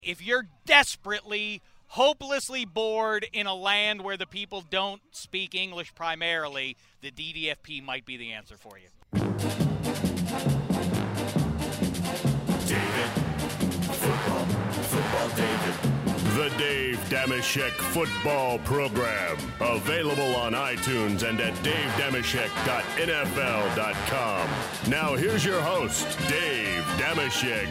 If you're desperately, hopelessly bored in a land where the people don't speak English primarily, the DDFP might be the answer for you. David. Football David. The Dave Dameshek Football Program. Available on iTunes and at davedameshek.nfl.com. Now here's your host, Dave Dameshek.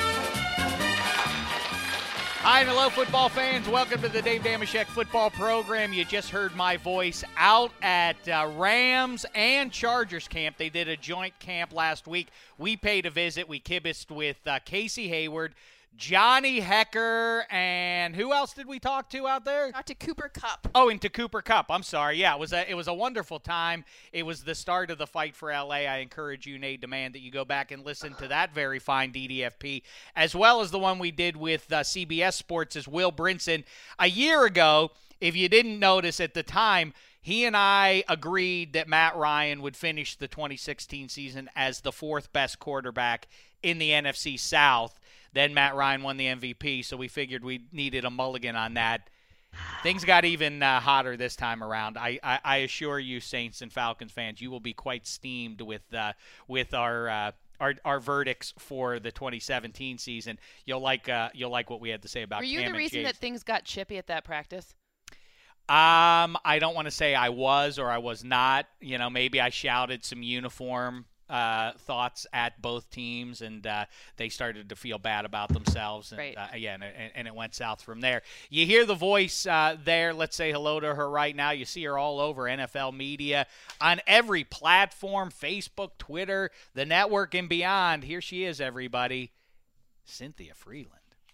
Hi and hello, football fans. Welcome to the Dave Dameshek Football Program. You just heard my voice out at Rams and Chargers camp. They did a joint camp last week. We paid a visit. We kibitzed with Casey Hayward, Johnny Hecker, and who else did we talk to out there? Talked to Cooper Kupp. Oh, and to Cooper Kupp. I'm sorry. Yeah, it was a wonderful time. It was the start of the fight for L.A. I encourage you, Nate Demand, that you go back and listen to that very fine DDFP, as well as the one we did with CBS Sports' Will Brinson a year ago. If you didn't notice at the time, he and I agreed that Matt Ryan would finish the 2016 season as the fourth best quarterback in the NFC South. Then Matt Ryan won the MVP, so we figured we needed a mulligan on that. Things got even hotter this time around. I assure you, Saints and Falcons fans, you will be quite steamed with our verdicts for the 2017 season. You'll like what we had to say about Cam and Chase. Were you the reason that things got chippy at that practice? I don't want to say I was or I was not. You know, maybe I shouted some uniform thoughts at both teams, and they started to feel bad about themselves. And, right. And it went south from there. You hear the voice there. Let's say hello to her right now. You see her all over NFL media, on every platform, Facebook, Twitter, the network, and beyond. Here she is, everybody, Cynthia Frelund.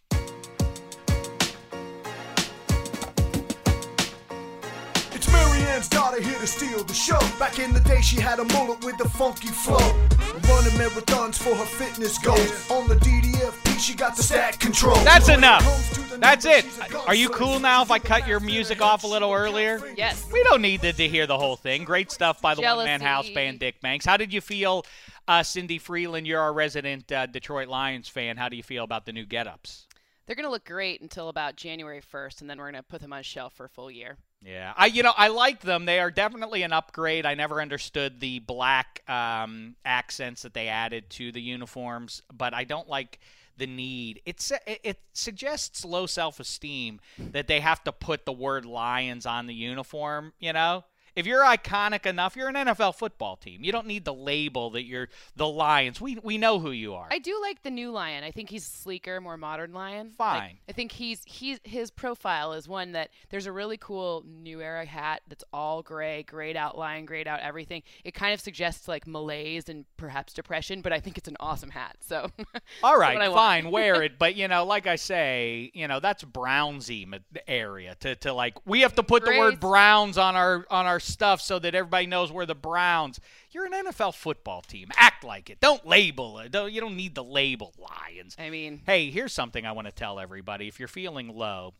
It's Marianne's daughter here to steal the show. Back in the day, she had a mullet with a funky flow. Running marathons for her fitness goals. On the DDFP, she got the stat control. That's enough. That's it. Are you cool now if I cut your music off a little earlier? Yes. We don't need to hear the whole thing. Great stuff by the Jealousy. one-man house band, Dick Banks. How did you feel, Cindy Frelund? You're our resident Detroit Lions fan. How do you feel about the new get-ups? They're going to look great until about January 1st, and then we're going to put them on a shelf for a full year. Yeah, I like them. They are definitely an upgrade. I never understood the black accents that they added to the uniforms, but I don't like the need. It suggests low self-esteem that they have to put the word Lions on the uniform, you know? If you're iconic enough, you're an NFL football team. You don't need the label that you're the Lions. We know who you are. I do like the new Lion. I think he's sleeker, more modern Lion. Fine. Like, I think his profile is one that there's a really cool new era hat that's all gray, grayed out line, grayed out everything. It kind of suggests like malaise and perhaps depression, but I think it's an awesome hat. So all right, fine, wear it. But like I say, that's Brownsy area to like we have to put the word Browns on our stuff so that everybody knows we're the Browns. You're an NFL football team. Act like it. Don't label it. You don't need the label Lions. I mean, hey, here's something I want to tell everybody. If you're feeling low,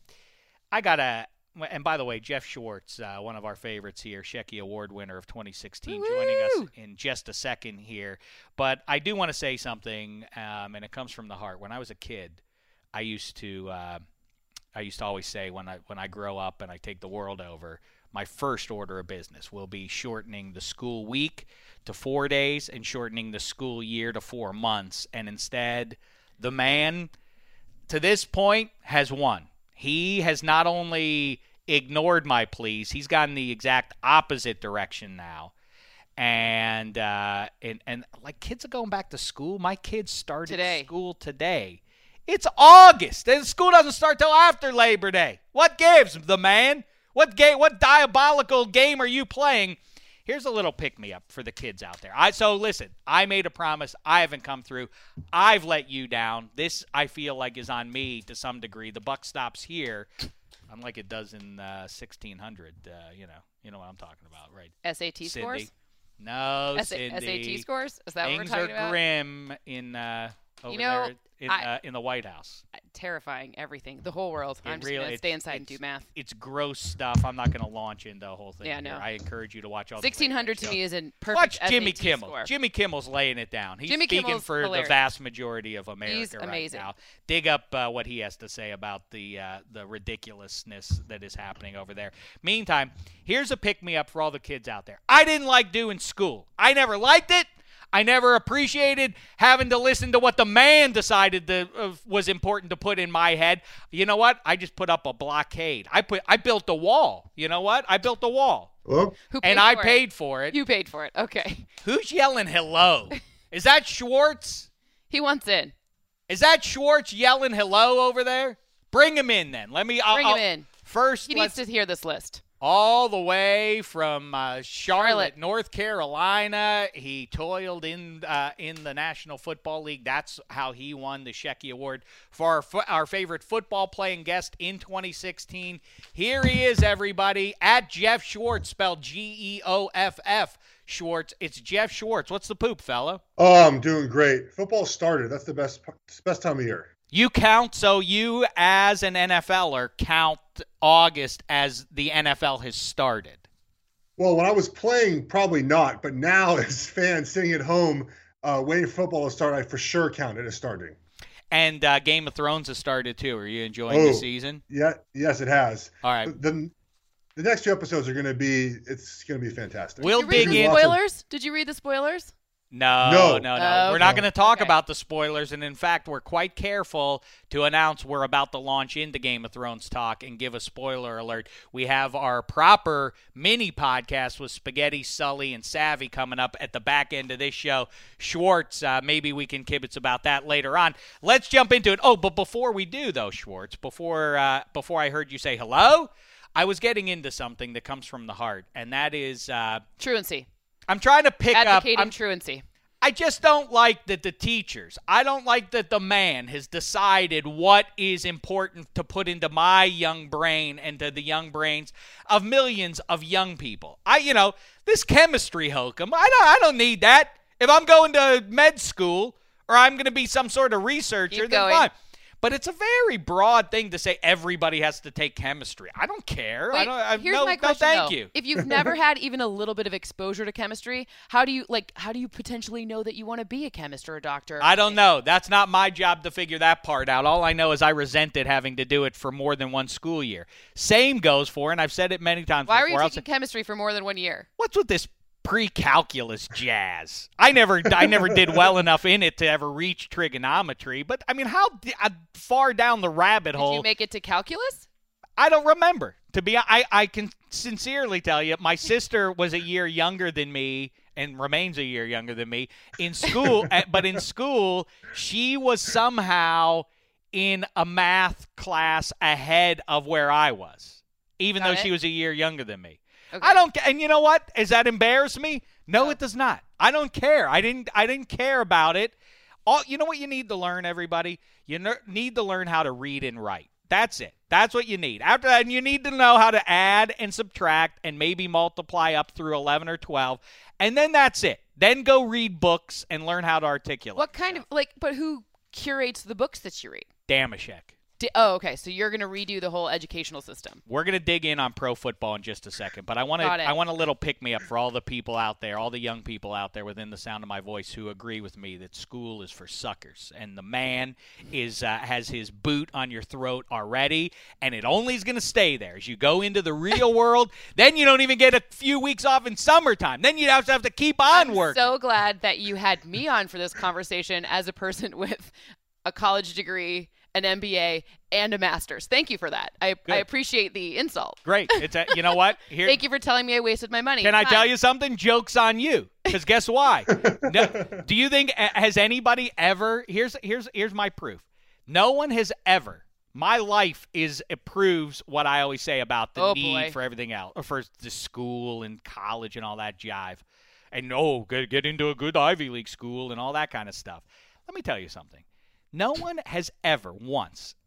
and by the way, Jeff Schwartz, one of our favorites here, Shecky Award winner of 2016, joining us in just a second here. But I do want to say something, and it comes from the heart. When I was a kid, I used to always say when I grow up and I take the world over, my first order of business will be shortening the school week to 4 days and shortening the school year to 4 months. And instead, the man, to this point, has won. He has not only ignored my pleas, he's gone the exact opposite direction now. And like kids are going back to school. My kids started school today. It's August. And school doesn't start till after Labor Day. What gives, the man? What diabolical game are you playing? Here's a little pick-me-up for the kids out there. So listen, I made a promise. I haven't come through. I've let you down. This, I feel like, is on me to some degree. The buck stops here, unlike it does in 1600. You know what I'm talking about, right? SAT Cindy. Scores? No, Cindy. SAT scores? Is that what we're talking about? Things are grim in over there in the White House. terrifying. Everything, the whole world. I'm just gonna stay inside and do math. It's gross stuff. I'm not gonna launch into the whole thing. Yeah, here. no. I encourage you to watch all. 1600 to me is a perfect. Watch Jimmy SAT Kimmel. score. Jimmy Kimmel's laying it down. He's Jimmy speaking Kimmel's for hilarious. the vast majority of America He's amazing. right now. Dig up what he has to say about the ridiculousness that is happening over there. Meantime, here's a pick-me-up for all the kids out there. I didn't like doing school. I never liked it. I never appreciated having to listen to what the man decided was important to put in my head. You know what? I just put up a blockade. I built a wall. You know what? I built a wall. Well, I paid for it. You paid for it. Okay. Who's yelling hello? Is that Schwartz? He wants in. Is that Schwartz yelling hello over there? Bring him in then. Bring him in. First, He needs to hear this list. All the way from Charlotte, North Carolina. He toiled in the National Football League. That's how he won the Shecky Award for our favorite football playing guest in 2016. Here he is, everybody, at Jeff Schwartz, spelled Geoff Schwartz. It's Jeff Schwartz. What's the poop, fella? Oh, I'm doing great. Football started. That's the best time of year. You count, so you as an NFLer count August as the NFL has started. Well, when I was playing, probably not. But now as fans sitting at home waiting for football to start, I for sure count it as starting. And Game of Thrones has started too. Are you enjoying the season? Yeah, yes, it has. All right. The next 2 episodes are going to be fantastic. We'll dig in. Spoilers? Did you read the spoilers? No. Oh, We're not going to talk about the spoilers, and in fact, we're quite careful to announce we're about to launch into Game of Thrones talk and give a spoiler alert. We have our proper mini podcast with Spaghetti, Sully, and Savvy coming up at the back end of this show. Schwartz, maybe we can kibitz about that later on. Let's jump into it. Oh, but before we do, though, Schwartz, before I heard you say hello, I was getting into something that comes from the heart, and that is truancy. I'm trying to pick Advocating truancy. I just don't like that the teachers, I don't like that the man has decided what is important to put into my young brain and to the young brains of millions of young people. This chemistry hokum, I don't need that. If I'm going to med school or I'm going to be some sort of researcher, then fine. But it's a very broad thing to say everybody has to take chemistry. I don't care. Wait, here's my question, thank though. you. If you've never had even a little bit of exposure to chemistry, how do you potentially know that you want to be a chemist or a doctor? I don't know. That's not my job to figure that part out. All I know is I resented having to do it for more than one school year. Same goes for, and I've said it many times before. Why were you taking chemistry for more than 1 year? What's with this pre-calculus jazz? I never did well enough in it to ever reach trigonometry, but I mean, how far down the rabbit hole? Did you make it to calculus? I don't remember. I can sincerely tell you, my sister was a year younger than me and remains a year younger than me in school, but in school, she was somehow in a math class ahead of where I was, even though she was a year younger than me. Okay. I don't, and you know what? Does that embarrass me? No, it does not. I don't care. I didn't care about it. You know what you need to learn, everybody? You need to learn how to read and write. That's it. That's what you need. After that, you need to know how to add and subtract and maybe multiply up through 11 or 12, and then that's it. Then go read books and learn how to articulate. What kind of but who curates the books that you read? Damashek. Okay. So you're going to redo the whole educational system. We're going to dig in on pro football in just a second, but I want a little pick-me-up for all the people out there, all the young people out there within the sound of my voice who agree with me that school is for suckers, and the man has his boot on your throat already, and it only is going to stay there. As you go into the real world, then you don't even get a few weeks off in summertime. Then you have to keep on working. I'm so glad that you had me on for this conversation as a person with a college degree, an MBA, and a master's. Thank you for that. I appreciate the insult. Great. You know what? Thank you for telling me I wasted my money. Can I tell you something? Joke's on you. Because guess why? Do you think, has anybody ever, here's my proof. No one has ever, my life proves what I always say about the need for everything else, or for the school and college and all that jive. And get into a good Ivy League school and all that kind of stuff. Let me tell you something. No one has ever once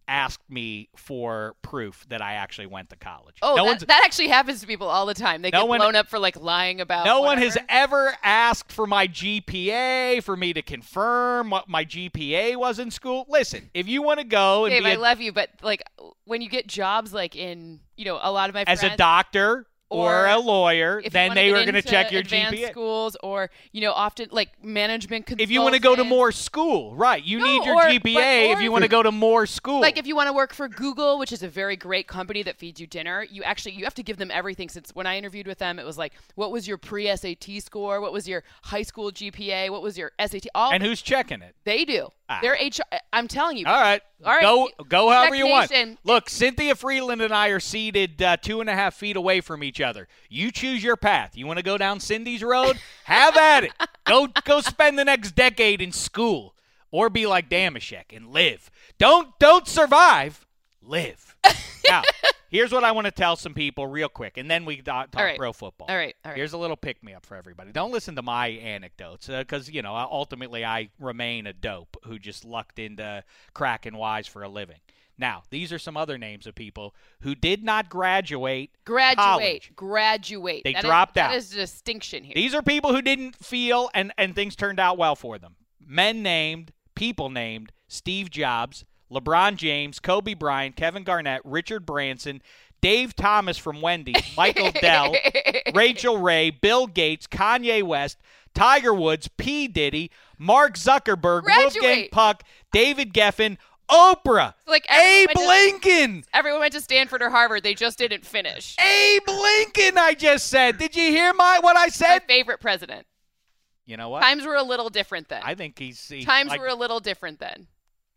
asked me for proof that I actually went to college. Oh, no that actually happens to people all the time. They get blown up for like lying about No whatever. one has ever asked for my GPA, for me to confirm what my GPA was in school. Listen, if you want to go and Dave, be I love you, but like when you get jobs like in, a lot of my friends. as a doctor or a lawyer, if then they are going to check your advanced GPA. schools or, often like management consultants. If you want to go to more school, right, you need your GPA if you want to go to more school. Like if you want to work for Google, which is a very great company that feeds you dinner, you have to give them everything. Since when I interviewed with them, it was like, what was your pre-SAT score? What was your high school GPA? What was your SAT? And who's checking it? They do. They're HR. I'm telling you. All right. Go however you want. Look, Cynthia Freeland and I are seated 2.5 feet away from each other. You choose your path. You want to go down Cindy's road? Have at it. Go spend the next decade in school, or be like Damashek and live. Don't survive. Live. Now, here's what I want to tell some people real quick, and then we talk pro football. All right. Here's a little pick-me-up for everybody. Don't listen to my anecdotes because, ultimately I remain a dope who just lucked into cracking wise for a living. Now, these are some other names of people who did not graduate college. Graduate. They dropped out. That is a distinction here. These are people who didn't feel and things turned out well for them. Men named, people named, Steve Jobs, LeBron James, Kobe Bryant, Kevin Garnett, Richard Branson, Dave Thomas from Wendy's, Michael Dell, Rachel Ray, Bill Gates, Kanye West, Tiger Woods, P. Diddy, Mark Zuckerberg, Wolfgang Puck, David Geffen, Oprah, like Abe Lincoln. Everyone went to Stanford or Harvard. They just didn't finish. Abe Lincoln, I just said. Did you hear what I said? My favorite president. You know what? Times were a little different then. I think Times were a little different then.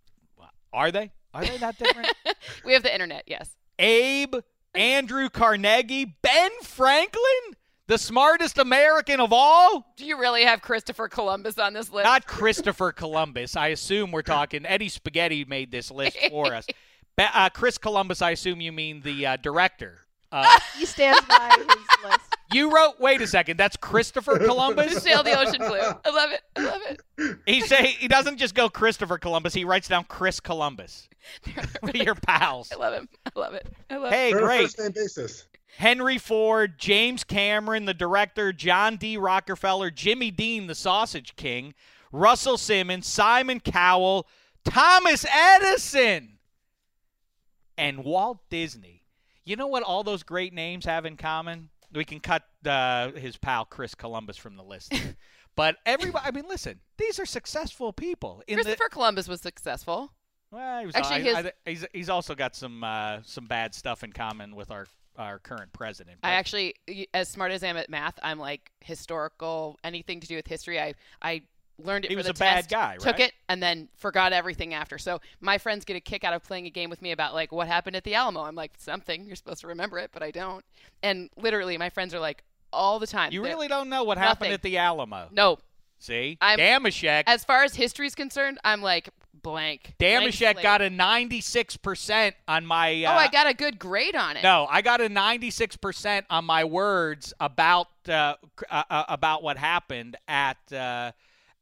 Are they? Are they that different? We have the internet, yes. Abe, Andrew Carnegie, Ben Franklin, the smartest American of all. Do you really have Christopher Columbus on this list? Not Christopher Columbus. I assume we're talking Eddie Spaghetti made this list for us. Chris Columbus, I assume you mean the director. He stands by his list. You wrote, wait a second, that's Christopher Columbus? Who sailed the ocean blue. I love it. He doesn't just go Christopher Columbus, he writes down Chris Columbus. Your pals. I love him. I love it. Hey, great. First name basis. Henry Ford, James Cameron, the director, John D. Rockefeller, Jimmy Dean, the Sausage King, Russell Simmons, Simon Cowell, Thomas Edison, and Walt Disney. You know what all those great names have in common? We can cut his pal Chris Columbus from the list. But everybody, I mean, listen, these are successful people. Christopher Columbus was successful. Well, he was, actually, he's also got some bad stuff in common with our current president. I actually, as smart as I am at math, I'm like historical, anything to do with history. I learned it he for was the a bad test, guy, right? took it, and then forgot everything after. So my friends get a kick out of playing a game with me about, like, what happened at the Alamo. I'm like, something. You're supposed to remember it, but I don't. And literally, my friends are like, all the time. You really don't know what happened at the Alamo. No. See? I'm, Damashek. As far as history is concerned, I'm like, blank. Damashek got a 96% on my... I got a good grade on it. No, I got a 96% on my words about what happened at the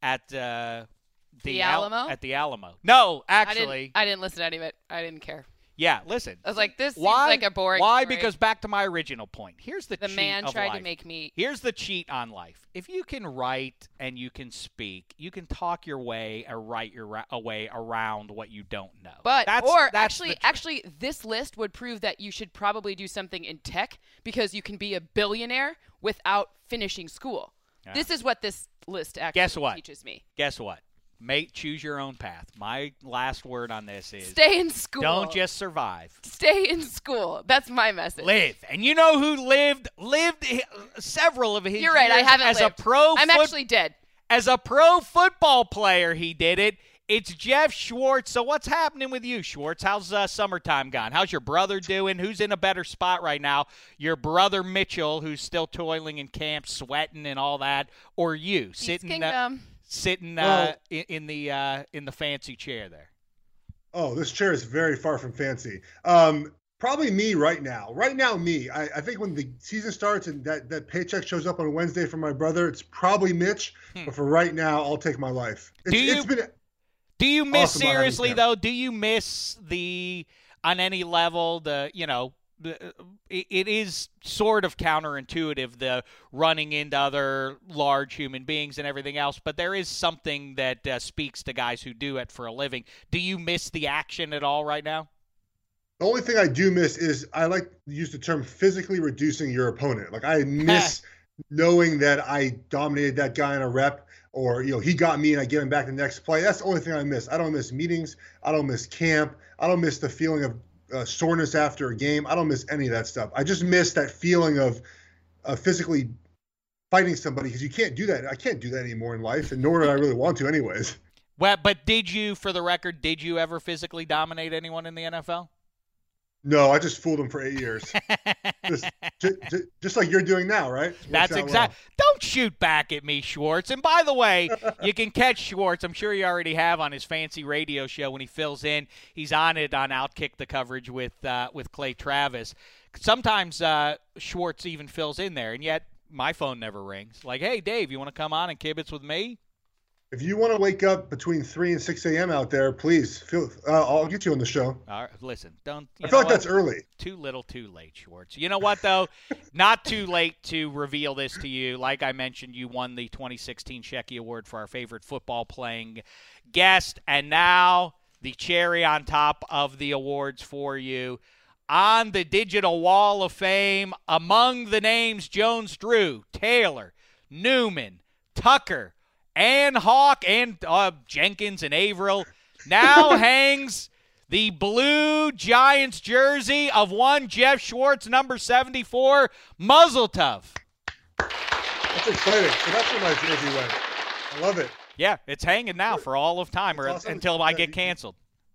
Alamo? At the Alamo. No, actually. I didn't listen to any of it. I didn't care. Yeah, listen. I was like, this seems like a boring Why? story. Because back to my original point. Here's the cheat man of tried life. to make me... Here's the cheat on life. If you can write and you can speak, you can talk your way or write your way around what you don't know. But that's actually, this list would prove that you should probably do something in tech because you can be a billionaire without finishing school. Yeah. This is what this list actually teaches me. Guess what? Choose your own path. My last word on this is stay in school. Don't just survive. Stay in school. That's my message. Live. And you know who lived several of his You're right. I haven't as lived. a pro. I'm actually dead. As a pro football player, he did it. It's Jeff Schwartz. So what's happening with you, Schwartz? How's summertime gone? How's your brother doing? Who's in a better spot right now? Your brother Mitchell, who's still toiling in camp, sweating and all that, or you sitting in the fancy chair there? Oh, this chair is very far from fancy. Probably me right now. Right now, me. I think when the season starts and that paycheck shows up on a Wednesday for my brother, it's probably Mitch. But for right now, I'll take my life. Do you miss, Awesome about having seriously, Cam. though, do you miss on any level, it is sort of counterintuitive, the running into other large human beings and everything else, but there is something that speaks to guys who do it for a living. Do you miss the action at all right now? The only thing I do miss is I like to use the term physically reducing your opponent. Like, I miss knowing that I dominated that guy in a rep, or, he got me and I get him back the next play. That's the only thing I miss. I don't miss meetings. I don't miss camp. I don't miss the feeling of soreness after a game. I don't miss any of that stuff. I just miss that feeling of physically fighting somebody, because you can't do that. I can't do that anymore in life, and nor do I really want to anyways. Well, but for the record, did you ever physically dominate anyone in the NFL? No, I just fooled him for 8 years. just like you're doing now, right? That's exactly. Don't shoot back at me, Schwartz. And by the way, you can catch Schwartz. I'm sure you already have on his fancy radio show when he fills in. He's on it on Outkick the coverage with Clay Travis. Sometimes Schwartz even fills in there, and yet my phone never rings. Like, hey, Dave, you want to come on and kibitz with me? If you want to wake up between 3 and 6 a.m. out there, please I'll get you on the show. All right, listen, don't. I feel like that's early. Too little, too late, Schwartz. You know what, though? Not too late to reveal this to you. Like I mentioned, you won the 2016 Shecky Award for our favorite football-playing guest, and now the cherry on top of the awards for you. On the digital wall of fame, among the names Jones-Drew, Taylor, Newman, Tucker, and Hawk, and Jenkins and Averill, now hangs the blue Giants jersey of one Jeff Schwartz, number 74, Muzzle Tough. That's exciting. So that's where my jersey went. I love it. Yeah, it's hanging now for all of time, awesome. until I get canceled.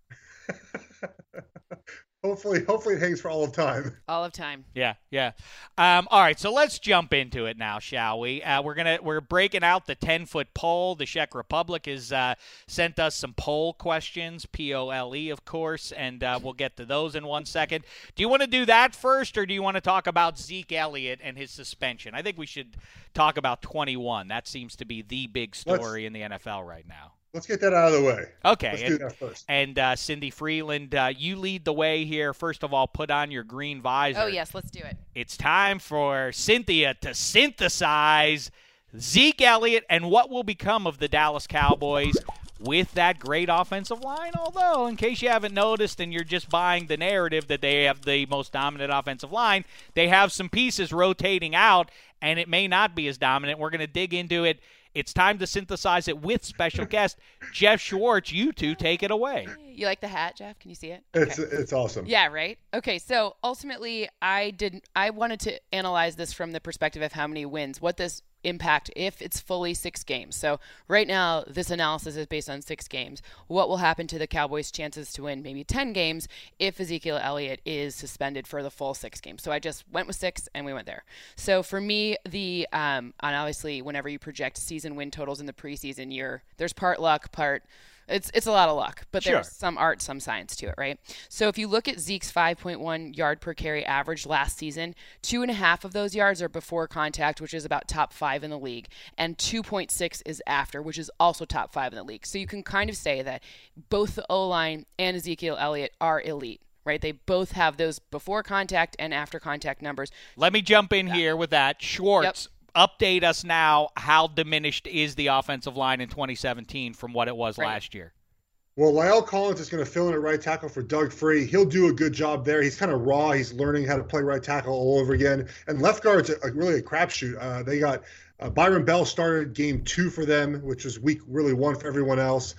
Hopefully it hangs for all of time. All of time. Yeah. All right, so let's jump into it now, shall we? We're breaking out the 10-foot pole. The Czech Republic has sent us some poll questions, POLE, of course, and we'll get to those in 1 second. Do you want to do that first, or do you want to talk about Zeke Elliott and his suspension? I think we should talk about 21. That seems to be the big story in the NFL right now. Let's get that out of the way. Okay. Let's do that first. And Cindy Freeland, you lead the way here. First of all, put on your green visor. Oh, yes, let's do it. It's time for Cynthia to synthesize Zeke Elliott and what will become of the Dallas Cowboys with that great offensive line. Although, in case you haven't noticed and you're just buying the narrative that they have the most dominant offensive line, they have some pieces rotating out, and it may not be as dominant. We're going to dig into it. It's time to synthesize it with special guest Jeff Schwartz. You two take it away. You like the hat, Jeff? Can you see it? It's awesome. Yeah, right? Okay, so ultimately I wanted to analyze this from the perspective of how many wins, what this impact if it's fully 6 games. So right now this analysis is based on 6 games. What will happen to the Cowboys' chances to win maybe 10 games if Ezekiel Elliott is suspended for the full 6 games? So I just went with 6 and we went there. So for me, and obviously whenever you project season win totals in the preseason year, there's part luck, part it's a lot of luck, but there's some art, some science to it, right? So if you look at Zeke's 5.1 yard per carry average last season, 2.5 of those yards are before contact, which is about top 5 in the league, and 2.6 is after, which is also top 5 in the league. So you can kind of say that both the O-line and Ezekiel Elliott are elite. Right, they both have those before contact and after contact numbers. Let me jump in here with that. Schwartz, update us now. How diminished is the offensive line in 2017 from what it was last year? Well, La'el Collins is going to fill in at right tackle for Doug Free. He'll do a good job there. He's kind of raw. He's learning how to play right tackle all over again. And left guard's really a crapshoot. They got Byron Bell started game 2 for them, which was week really 1 for everyone else.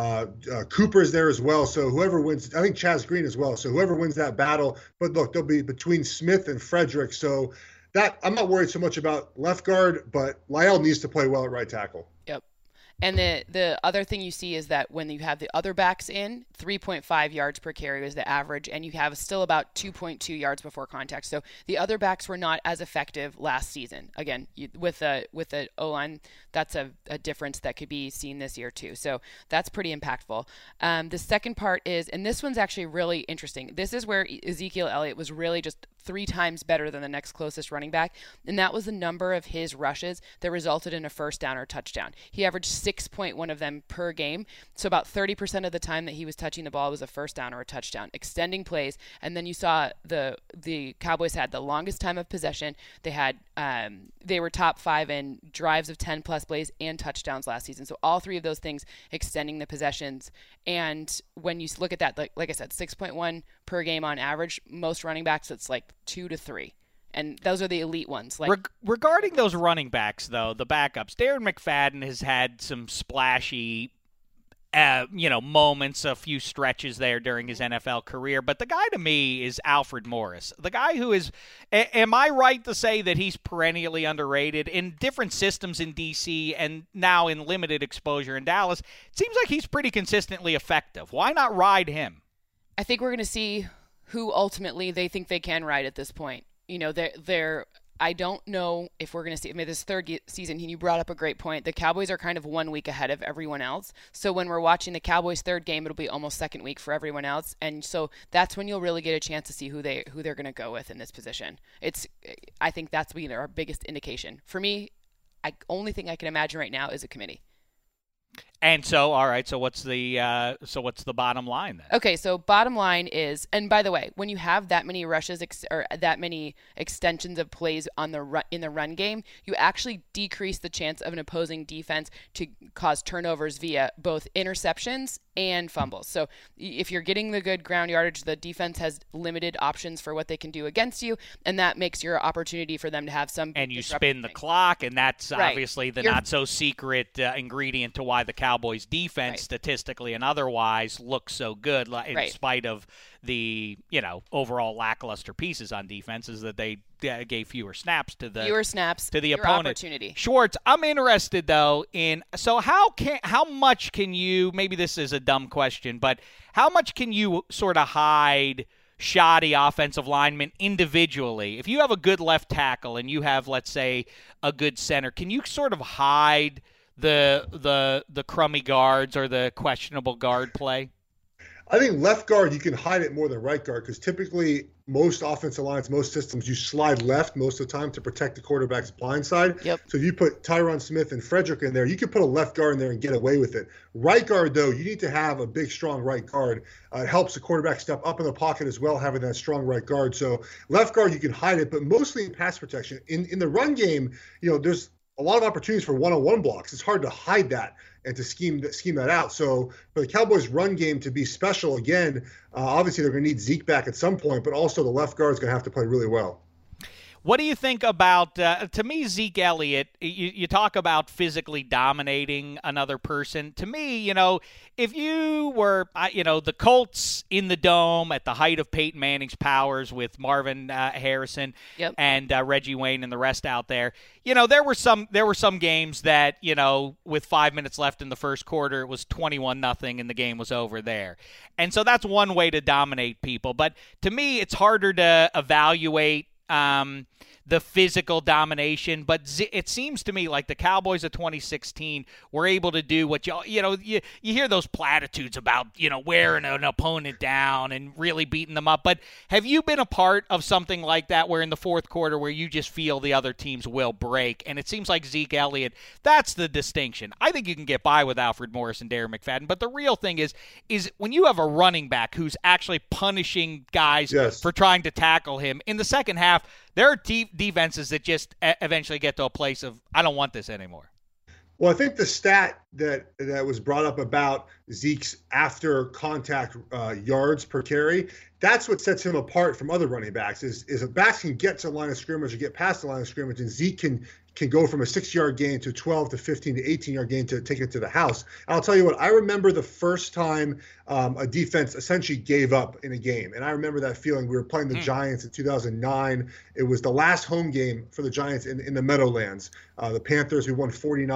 Cooper's there as well. So whoever wins, I think Chaz Green as well. So whoever wins that battle. But look, they'll be between Smith and Frederick. So that I'm not worried so much about left guard, but La'el needs to play well at right tackle. Yep. And the other thing you see is that when you have the other backs in, 3.5 yards per carry is the average, and you have still about 2.2 yards before contact. So the other backs were not as effective last season. Again, with the O-line, that's a difference that could be seen this year too. So that's pretty impactful. The second part is, and this one's actually really interesting, this is where Ezekiel Elliott was really just 3 times better than the next closest running back, and that was the number of his rushes that resulted in a first down or touchdown. He averaged 6.1 of them per game, so about 30% of the time that he was touching the ball was a first down or a touchdown, extending plays. And then you saw the Cowboys had the longest time of possession. They were top 5 in drives of 10 plus plays and touchdowns last season. So all 3 of those things extending the possessions. And when you look at that, like I said, 6.1 per game on average. Most running backs, it's like 2 to 3. And those are the elite ones. Regarding those running backs, though, the backups, Darren McFadden has had some splashy moments, a few stretches there during his NFL career. But the guy to me is Alfred Morris. The guy who is, am I right to say that he's perennially underrated in different systems in D.C. and now in limited exposure in Dallas? It seems like he's pretty consistently effective. Why not ride him? I think we're going to see who ultimately they think they can ride at this point. I don't know if we're going to see, this third season, you brought up a great point. The Cowboys are kind of 1 week ahead of everyone else. So when we're watching the Cowboys' third game, it'll be almost second week for everyone else. And so that's when you'll really get a chance to see who they're going to go with in this position. I think that's our biggest indication. For me, only thing I can imagine right now is a committee. And so, all right, so what's the bottom line then? Okay, so bottom line is, and by the way, when you have that many rushes or that many extensions of plays in the run game, you actually decrease the chance of an opposing defense to cause turnovers via both interceptions and fumbles. So if you're getting the good ground yardage, the defense has limited options for what they can do against you, and that makes your opportunity for them to have some. And you spin the clock, and that's obviously the not-so-secret ingredient to why the Cowboys' defense, statistically and otherwise, looks so good, in spite of the overall lackluster pieces on defense, is that they gave fewer snaps to the opponent. Opportunity. Schwartz, I'm interested though in how much can you? Maybe this is a dumb question, but how much can you sort of hide shoddy offensive linemen individually? If you have a good left tackle and you have, let's say, a good center, can you sort of hide the crummy guards or the questionable guard play? I think left guard, you can hide it more than right guard because typically most offensive lines, most systems, you slide left most of the time to protect the quarterback's blind side. Yep. So if you put Tyron Smith and Frederick in there, you can put a left guard in there and get away with it. Right guard, though, you need to have a big, strong right guard. It helps the quarterback step up in the pocket as well, having that strong right guard. So left guard, you can hide it, but mostly in pass protection. In the run game, there's a lot of opportunities for one-on-one blocks. It's hard to hide that and to scheme that out. So for the Cowboys' run game to be special again, obviously they're going to need Zeke back at some point, but also the left guard is going to have to play really well. What do you think about, to me, Zeke Elliott? You talk about physically dominating another person. To me, if you were, the Colts in the Dome at the height of Peyton Manning's powers with Marvin Harrison and Reggie Wayne and the rest out there, there were some games that, with 5 minutes left in the first quarter, it was 21-0 and the game was over there. And so that's one way to dominate people. But to me, it's harder to evaluate the physical domination, but it seems to me like the Cowboys of 2016 were able to do what you hear those platitudes about wearing an opponent down and really beating them up. But have you been a part of something like that where in the fourth quarter where you just feel the other teams will break? And it seems like Zeke Elliott, that's the distinction. I think you can get by with Alfred Morris and Darren McFadden, but the real thing is when you have a running back who's actually punishing guys for trying to tackle him in the second half, there are defenses that just eventually get to a place of, I don't want this anymore. Well, I think the stat that was brought up about Zeke's after contact yards per carry, that's what sets him apart from other running backs is if backs can get to the line of scrimmage or get past the line of scrimmage, and Zeke can go from a 6-yard gain to 12 to 15 to 18-yard gain to take it to the house. And I'll tell you what, I remember the first time a defense essentially gave up in a game. And I remember that feeling. We were playing the Giants in 2009. It was the last home game for the Giants in the Meadowlands. The Panthers, we won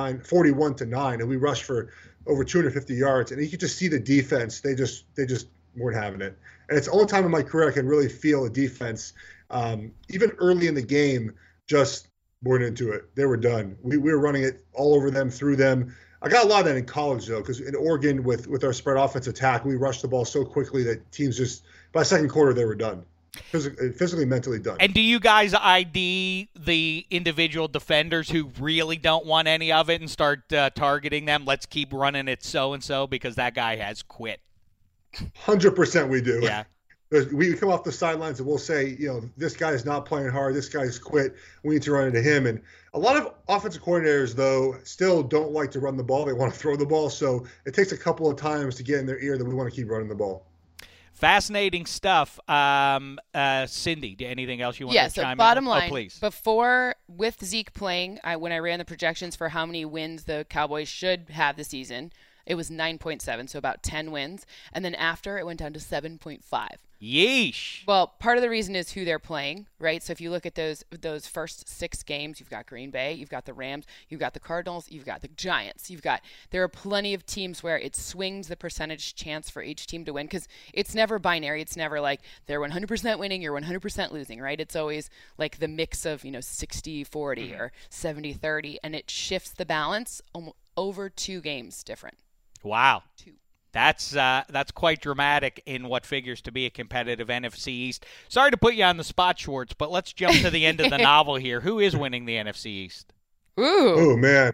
41-9, and we rushed for over 250 yards. And you could just see the defense. They just weren't having it. And it's the only time in my career I can really feel a defense, even early in the game, just weren't into it. They were done. We were running it all over them, through them. I got a lot of that in college, though, because in Oregon, with our spread offense attack, we rushed the ball so quickly that teams just, by second quarter, they were done. physically, mentally done. And do you guys ID the individual defenders who really don't want any of it and start targeting them? Let's keep running it so-and-so because that guy has quit. 100% we do. Yeah. We come off the sidelines and we'll say, this guy is not playing hard. This guy's quit. We need to run into him. And a lot of offensive coordinators, though, still don't like to run the ball. They want to throw the ball. So it takes a couple of times to get in their ear that we want to keep running the ball. Fascinating stuff. Cindy, anything else you want to chime in? Yeah, so bottom line, please. Before, with Zeke playing, when I ran the projections for how many wins the Cowboys should have this season, it was 9.7, so about 10 wins. And then after, it went down to 7.5. Yeesh. Well, part of the reason is who they're playing, right? So if you look at those first 6 games, you've got Green Bay, you've got the Rams, you've got the Cardinals, you've got the Giants. There are plenty of teams where it swings the percentage chance for each team to win because it's never binary. It's never like they're 100% winning, you're 100% losing, right? It's always like the mix of, 60-40 or 70-30, and it shifts the balance over 2 games different. Wow. 2. That's quite dramatic in what figures to be a competitive NFC East. Sorry to put you on the spot, Schwartz, but let's jump to the end of the novel here. Who is winning the NFC East? Ooh. Oh, man.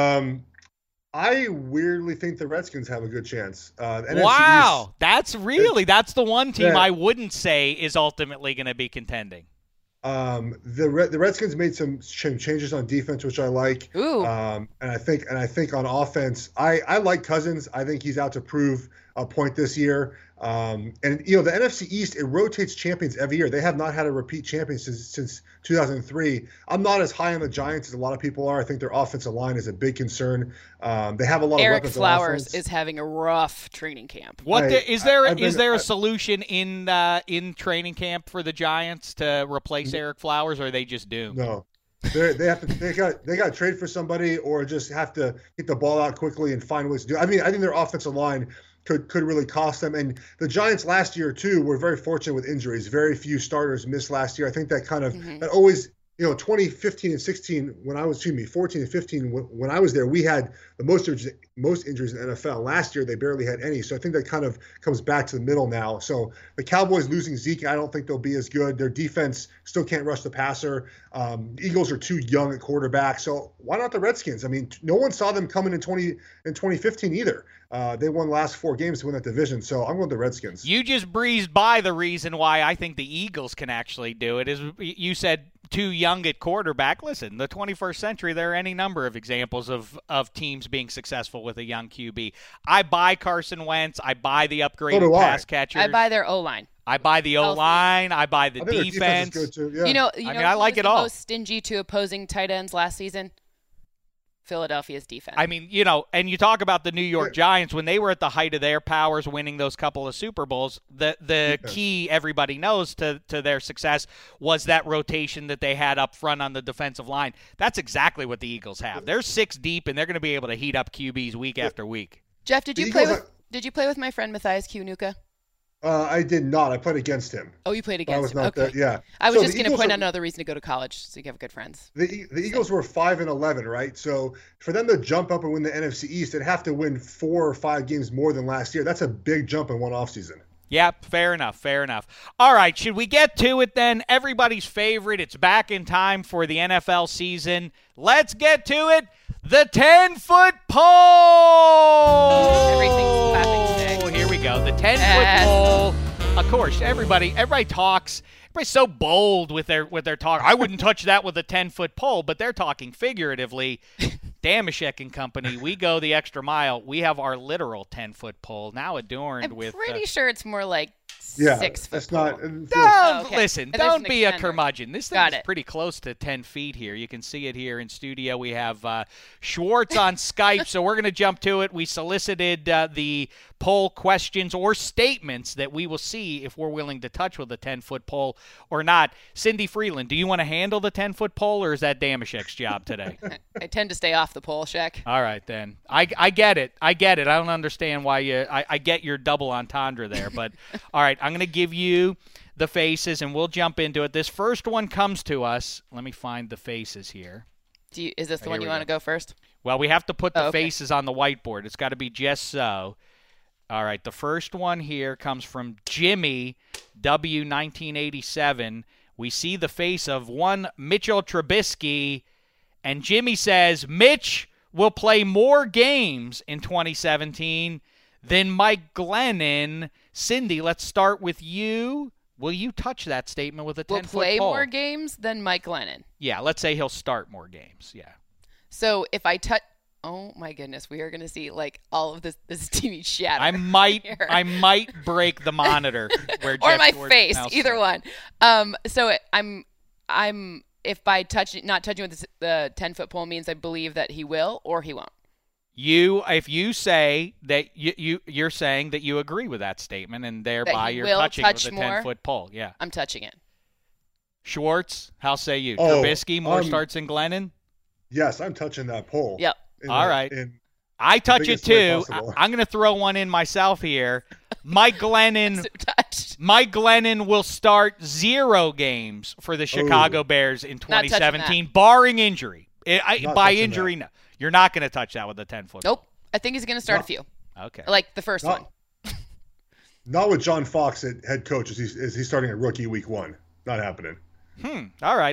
I weirdly think the Redskins have a good chance. Wow. That's the one team I wouldn't say is ultimately going to be contending. The Redskins made some changes on defense, which I like. Ooh. And I think on offense, I like Cousins. I think he's out to prove a point this year. And the NFC East, it rotates champions every year. They have not had a repeat champion since 2003. I'm not as high on the Giants as a lot of people are. I think their offensive line is a big concern. They have a lot of weapons. Eric Flowers is having a rough training camp. Is there a solution in training camp for the Giants to replace Eric Flowers, or are they just doomed? No. They got to trade for somebody or just have to get the ball out quickly and find ways to do it. I mean, I think their offensive line could really cost them. And the Giants last year, too, were very fortunate with injuries. Very few starters missed last year. I think that kind of that always, 2015 and 16, 14 and 15, when I was there, we had the most injuries in the NFL. Last year, they barely had any. So I think that kind of comes back to the middle now. So the Cowboys losing Zeke, I don't think they'll be as good. Their defense still can't rush the passer. The Eagles are too young at quarterback. So why not the Redskins? I mean, no one saw them coming in 2015 either. They won the last 4 games to win that division. So I'm going with the Redskins. You just breezed by the reason why I think the Eagles can actually do it. Is you said too young at quarterback. Listen, the 21st century, there are any number of examples of teams being successful with a young QB. I buy Carson Wentz. I buy the upgraded pass catchers. I buy their O-line. I buy the O-line. I buy the defense. Is good too. Yeah. I like it all. Most stingy to opposing tight ends last season? Philadelphia's defense. I mean, and you talk about the New York Giants when they were at the height of their powers, winning those couple of Super Bowls. The key everybody knows to their success was that rotation that they had up front on the defensive line. That's exactly what the Eagles have. They're 6 deep, and they're going to be able to heat up QBs week after week. Jeff, did you play with my friend Matthias Kiwanuka? I did not. I played against him. Oh, you played against him. Okay. Yeah. I was just going to point out another reason to go to college, so you can have good friends. The Eagles were 5-11, right? So for them to jump up and win the NFC East, they'd have to win 4 or 5 games more than last year. That's a big jump in one offseason. Yeah, fair enough. All right, should we get to it then? Everybody's favorite. It's back in time for the NFL season. Let's get to it. The 10-foot pole. Everything's clapping today. Here we go. The 10-foot pole. Of course, everybody talks. Everybody's so bold with their talk. I wouldn't touch that with a 10-foot pole, but they're talking figuratively. Damashek and Company, we go the extra mile. We have our literal 10-foot pole now adorned with. I'm pretty sure it's more like 6 foot. That's not. Listen, don't be a curmudgeon. This thing is pretty close to 10 feet here. You can see it here in studio. We have Schwartz on Skype, so we're going to jump to it. We solicited the poll questions or statements that we will see if we're willing to touch with a 10-foot pole or not. Cindy Freeland, do you want to handle the 10-foot pole, or is that Damashek's job today? I tend to stay off the pole, Shaq. All right, then. I get it. I don't understand why I get your double entendre there, but all right, I'm going to give you the faces, and we'll jump into it. This first one comes to us. Let me find the faces here. Is this the one you want to go first? Well, we have to put the faces on the whiteboard. It's got to be just so. All right, the first one here comes from Jimmy W1987. We see the face of one Mitchell Trubisky, and Jimmy says Mitch will play more games in 2017 than Mike Glennon. Cindy, let's start with you. Will you touch that statement with a 10-foot pole? Will play more games than Mike Glennon. Yeah, let's say he'll start more games. Yeah. So if I touch, oh my goodness, we are going to see like all of this TV shatter. I might break the monitor where or Jeff my Schwartz face, now either sits. one. So I'm if by not touching with the 10-foot pole means I believe that he will or he won't. If you say that you're saying that you agree with that statement, and thereby you're touching with a 10-foot pole. Yeah. I'm touching it. Schwartz, how say you? Oh, Trubisky, more starts than Glennon? Yes, I'm touching that pole. Yep. All right. I touch it too. possible. I'm going to throw one in myself here. Mike Glennon will start 0 games for the Chicago Bears in 2017, barring injury. By injury, no. You're not going to touch that with a 10-foot. Nope. I think he's going to start a few. Okay. Like the first one. Not with John Fox at head coach. Is he starting at rookie week 1? Not happening. All right.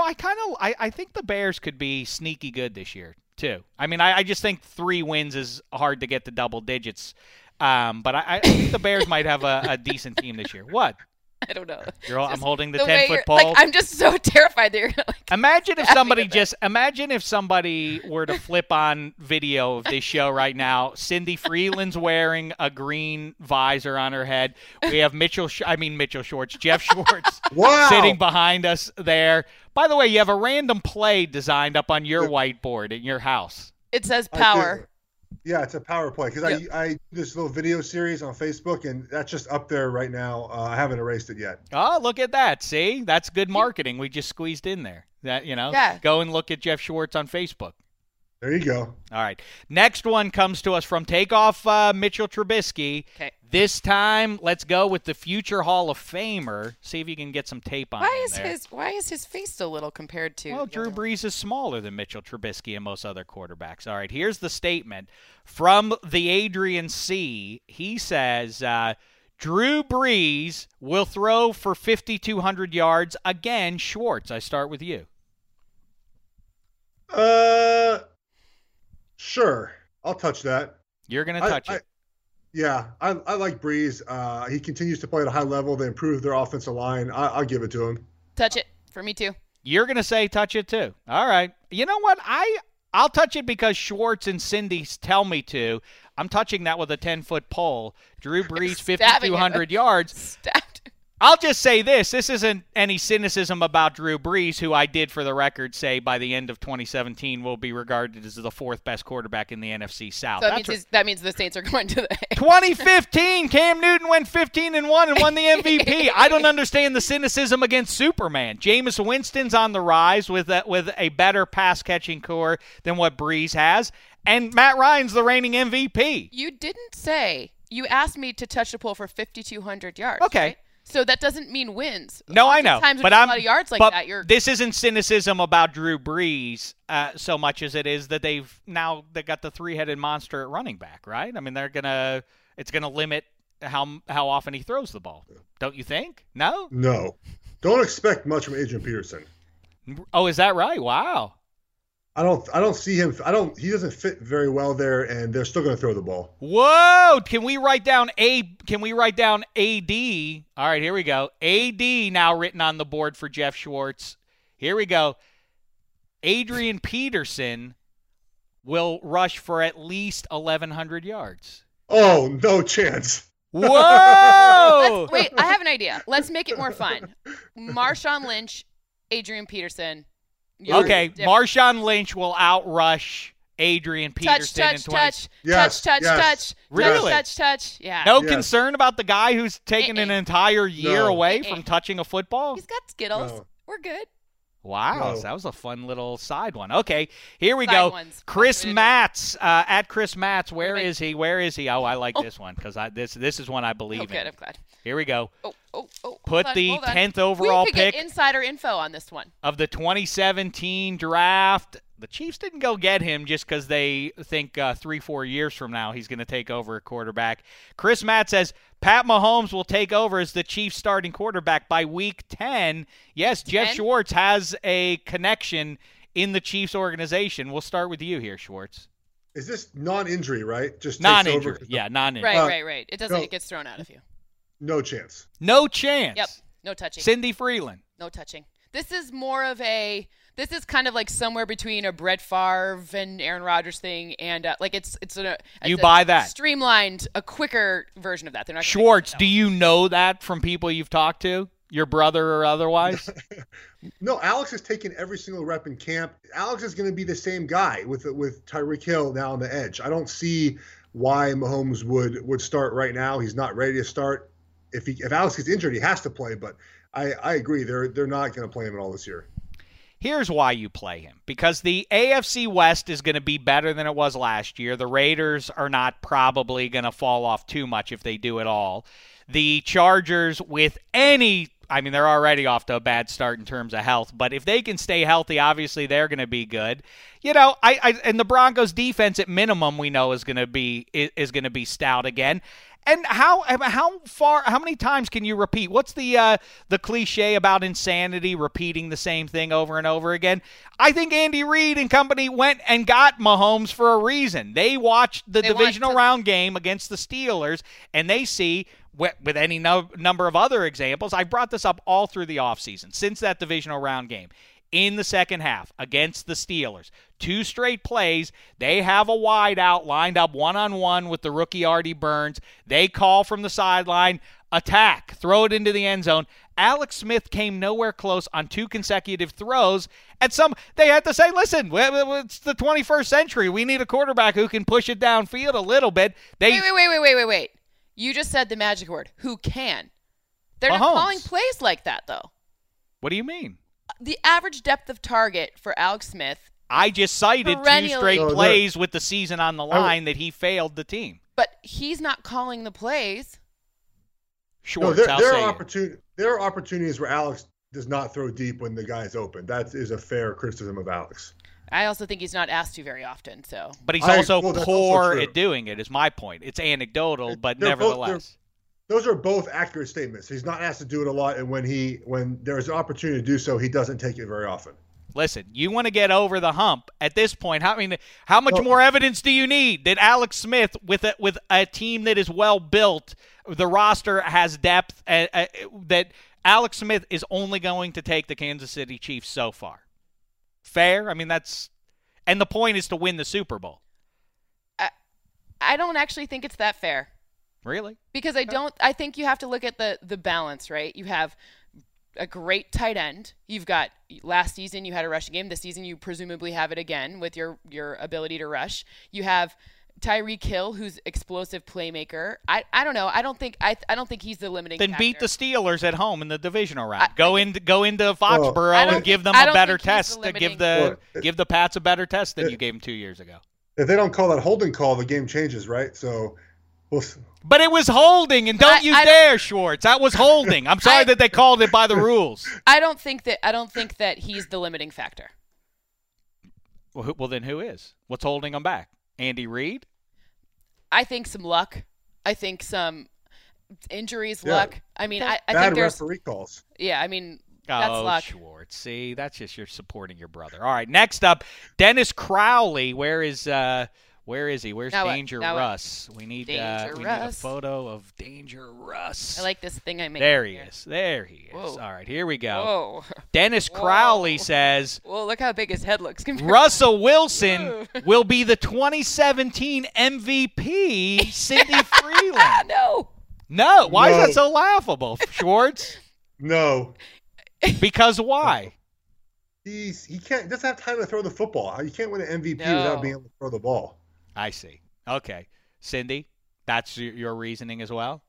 I think the Bears could be sneaky good this year too. I mean, I just think 3 wins is hard to get to double digits. But I think the Bears might have a decent team this year. What? I don't know. I'm holding the 10-foot pole. Like, I'm just so terrified that you're gonna imagine if somebody were to flip on video of this show right now. Cindy Freeland's wearing a green visor on her head. We have Mitchell Schwartz, Jeff Schwartz sitting behind us there. By the way, you have a random play designed up on your whiteboard in your house. It says power. Yeah, it's a power play because I do this little video series on Facebook, and that's just up there right now. I haven't erased it yet. Oh, look at that. See? That's good marketing. We just squeezed in there. Go and look at Jeff Schwartz on Facebook. There you go. All right. Next one comes to us from Takeoff Mitchell Trubisky. Okay. This time, let's go with the future Hall of Famer. See if you can get some tape on him there. Why is his face so little compared to? Well, Drew Brees is smaller than Mitchell Trubisky and most other quarterbacks. All right, here's the statement from the Adrian C. He says, Drew Brees will throw for 5,200 yards again. Schwartz, I start with you. Sure. I'll touch that. You're going to touch it. Yeah, I like Brees. He continues to play at a high level. They improve their offensive line. I'll give it to him. Touch it for me too. You're going to say touch it too. All right. You know what? I'll touch it because Schwartz and Cindy tell me to. I'm touching that with a 10-foot pole. Drew Brees, 5,200 yards. I'll just say this. This isn't any cynicism about Drew Brees, who I did, for the record, say by the end of 2017 will be regarded as the 4th best quarterback in the NFC South. So that means the Saints are going to the 2015, Cam Newton went 15-1 and won the MVP. I don't understand the cynicism against Superman. Jameis Winston's on the rise with a better pass-catching core than what Brees has, and Matt Ryan's the reigning MVP. You didn't say. You asked me to touch the pole for 5,200 yards. Okay. Right? So that doesn't mean wins. No, I know. But a lot of yards like that. This isn't cynicism about Drew Brees so much as it is that they got the 3-headed monster at running back, right? I mean, it's gonna limit how often he throws the ball. Don't you think? No. No. Don't expect much from Adrian Peterson. Oh, is that right? Wow. I don't see him. He doesn't fit very well there, and they're still going to throw the ball. Whoa! Can we write down AD? All right, here we go. AD now written on the board for Jeff Schwartz. Here we go. Adrian Peterson will rush for at least 1,100 yards. Oh, no chance. Whoa! Wait, I have an idea. Let's make it more fun. Marshawn Lynch, Adrian Peterson. Okay, Marshawn Lynch will outrush Adrian Peterson in 20. Touch. Really? Touch. Yeah. No concern about the guy who's taken an entire year away from touching a football? He's got Skittles. No. We're good. Wow, so that was a fun little side one. Okay, here we go. Chris Matz, at Chris Matz. Where is he? Oh, I like this one because this is one I believe in. Good, I'm glad. Here we go. Put the 10th overall pick. We could get insider info on this one. Of the 2017 draft. the Chiefs didn't go get him just because they think 3-4 years from now he's going to take over a quarterback. Chris Matt says Pat Mahomes will take over as the Chiefs starting quarterback by week 10. Yes, 10? Jeff Schwartz has a connection in the Chiefs organization. We'll start with you here, Schwartz. Is this non-injury, right? Just non-injury. Yeah, non-injury. Right. It doesn't. It gets thrown out of you. No chance. No chance. Yep. No touching. Cindy Freeland. No touching. This is more of a. This is kind of like somewhere between a Brett Favre and Aaron Rodgers thing, and it's you buy that streamlined, a quicker version of that. They're not Schwartz. Do you know that from people you've talked to, your brother or otherwise? No, Alex has taken every single rep in camp. Alex is going to be the same guy with Tyreek Hill now on the edge. I don't see why Mahomes would start right now. He's not ready to start. If Alex gets injured, he has to play. But I agree, they're not going to play him at all this year. Here's why you play him. Because the AFC West is going to be better than it was last year. The Raiders are not probably going to fall off too much if they do at all. The Chargers they're already off to a bad start in terms of health, but if they can stay healthy, obviously they're going to be good. And the Broncos defense at minimum we know is going to be stout again. And how many times can you repeat? What's the cliche about insanity, repeating the same thing over and over again? I think Andy Reid and company went and got Mahomes for a reason. They watched the divisional round game against the Steelers, and they see, with any number of other examples, I brought this up all through the offseason, since that divisional round game. In the second half against the Steelers, 2 straight plays, they have a wide out lined up one-on-one with the rookie Artie Burns. They call from the sideline, attack, throw it into the end zone. Alex Smith came nowhere close on 2 consecutive throws. They had to say, listen, it's the 21st century. We need a quarterback who can push it downfield a little bit. Wait. You just said the magic word, who can. They're Mahomes. Not calling plays like that, though. What do you mean? The average depth of target for Alex Smith. I just cited 2 straight plays with the season on the line that he failed the team. But he's not calling the plays. Sure, there are opportunities where Alex does not throw deep when the guy's open. That is a fair criticism of Alex. I also think he's not asked to very often. But he's also poor at doing it, is my point. It's anecdotal, but nevertheless. Those are both accurate statements. He's not asked to do it a lot, and when there's an opportunity to do so, he doesn't take it very often. Listen, you want to get over the hump at this point. How much more evidence do you need that Alex Smith, with a team that is well built, the roster has depth, that Alex Smith is only going to take the Kansas City Chiefs so far? Fair? And the point is to win the Super Bowl. I don't actually think it's that fair. Really? Because I think you have to look at the balance, right? You have a great tight end. You've got, last season you had a rushing game. This season you presumably have it again with your ability to rush. You have Tyreek Hill, who's explosive playmaker. I don't know. I don't think he's the limiting factor. Then beat the Steelers at home in the divisional round. Go into Foxborough and give them a better test. Give the Pats a better test than you gave them 2 years ago. If they don't call that holding call, the game changes, right? So But it was holding, and don't you dare, Schwartz. That was holding. I'm sorry that they called it by the rules. I don't think that he's the limiting factor. Well, then who is? What's holding him back? Andy Reid? I think some luck. I think some injuries, luck. I think bad there's referee calls. Yeah, that's luck. Schwartz. See, that's just you're supporting your brother. All right, next up, Dennis Crowley. Where is he? Where's Danger Russ? We need a photo of Danger Russ. I like this thing I made. There he is. Whoa. All right, here we go. Whoa. Dennis Crowley says, well, look how big his head looks. Russell Wilson will be the 2017 MVP, Cindy Freeland. No. Why is that so laughable, Schwartz? No. Because why? He doesn't have time to throw the football. You can't win an MVP without being able to throw the ball. I see. Okay. Cindy, that's your reasoning as well?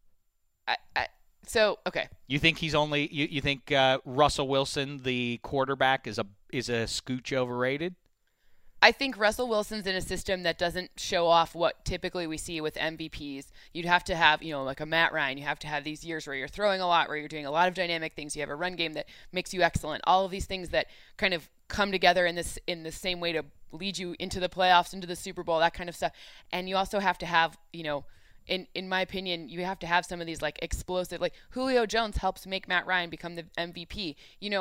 Okay. You think you think Russell Wilson, the quarterback, is a scooch overrated? I think Russell Wilson's in a system that doesn't show off what typically we see with MVPs. You'd have to have, like a Matt Ryan. You have to have these years where you're throwing a lot, where you're doing a lot of dynamic things. You have a run game that makes you excellent. All of these things that kind of come together in the same way to lead you into the playoffs, into the Super Bowl, that kind of stuff. And you also have to have, in my opinion, you have to have some of these like explosive, like Julio Jones helps make Matt Ryan become the MVP.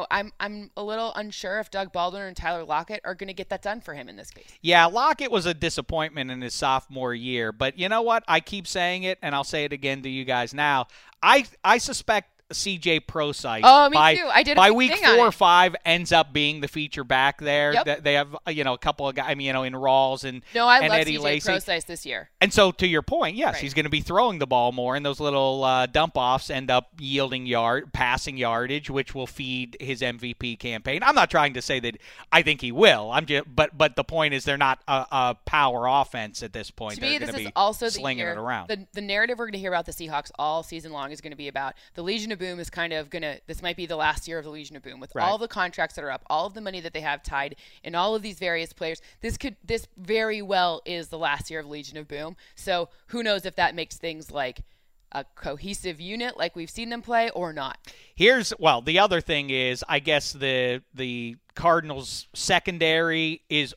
I'm a little unsure if Doug Baldwin and Tyler Lockett are going to get that done for him in this case. Yeah, Lockett was a disappointment in his sophomore year, but you know what? I keep saying it, and I'll say it again to you guys now. I suspect CJ Prosise too. I did by week 4 or 5 ends up being the feature back there. Yep. They have a couple of guys. I mean, in Rawls and I love Eddie CJ Lacy. Prosise this year. And so, to your point, yes, Right. he's going to be throwing the ball more, and those little dump offs end up yielding passing yardage, which will feed his MVP campaign. I'm not trying to say that I think he will. But the point is, they're not a power offense at this point. To They're me, going this to is be also slinging it around. The narrative we're going to hear about the Seahawks all season long is going to be about the Legion of Boom is kind of this might be the last year of the Legion of Boom with Right. all the contracts that are up, all of the money that they have tied in all of these various players. This very well is the last year of Legion of Boom. So who knows if that makes things like a cohesive unit like we've seen them play or not. The other thing is, I guess the Cardinals secondary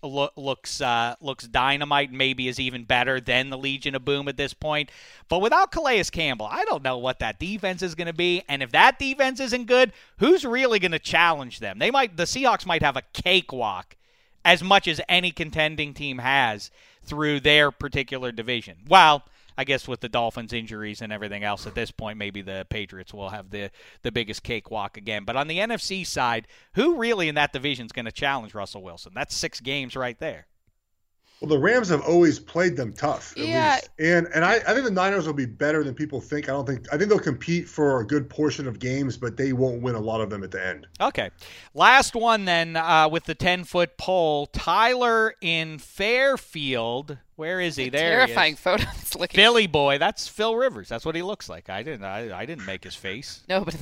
looks dynamite, maybe is even better than the Legion of Boom at this point. But without Calais Campbell, I don't know what that defense is going to be. And if that defense isn't good, who's really going to challenge them? The Seahawks might have a cakewalk as much as any contending team has through their particular division. Well, I guess with the Dolphins' injuries and everything else at this point, maybe the Patriots will have the biggest cakewalk again. But on the NFC side, who really in that division is going to challenge Russell Wilson? That's 6 games right there. Well, the Rams have always played them tough, at Yeah. least. And I think the Niners will be better than people think. I think they'll compete for a good portion of games, but they won't win a lot of them at the end. Okay. Last one then with the 10-foot pole. Tyler in Fairfield. Where is he? There Terrifying he is. photo. It's looking Philly boy. That's Phil Rivers. That's what he looks like. I didn't make his face. No, but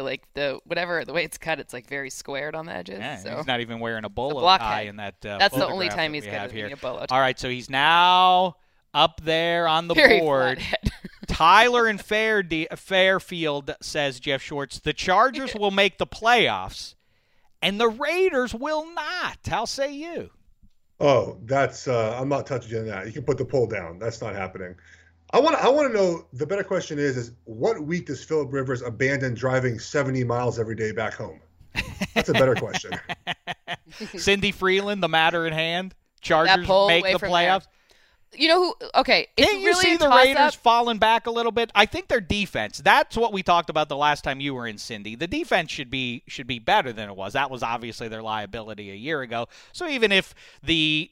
the way it's cut, it's like very squared on the edges. Yeah, so. he's not even wearing a bolo blockhead. tie in that. That's the only photograph time that he's we good have at here. being a bolo tie. All right, so he's now up there on the Very board. flathead. Tyler in Fairfield says, Jeff Schwartz, the Chargers will make the playoffs, and the Raiders will not. How say you? Oh, that's I'm not touching on that. You can put the poll down. That's not happening. I want to know, the better question is what week does Philip Rivers abandon driving 70 miles every day back home? That's a better question. Cindy Freeland, the matter at hand. Chargers poll make away the from playoffs. You know who? Okay, it's Can't you really see a the toss-up. Raiders falling back a little bit? I think their defense. That's what we talked about the last time you were in, Cindy. The defense should be better than it was. That was obviously their liability a year ago. So even if the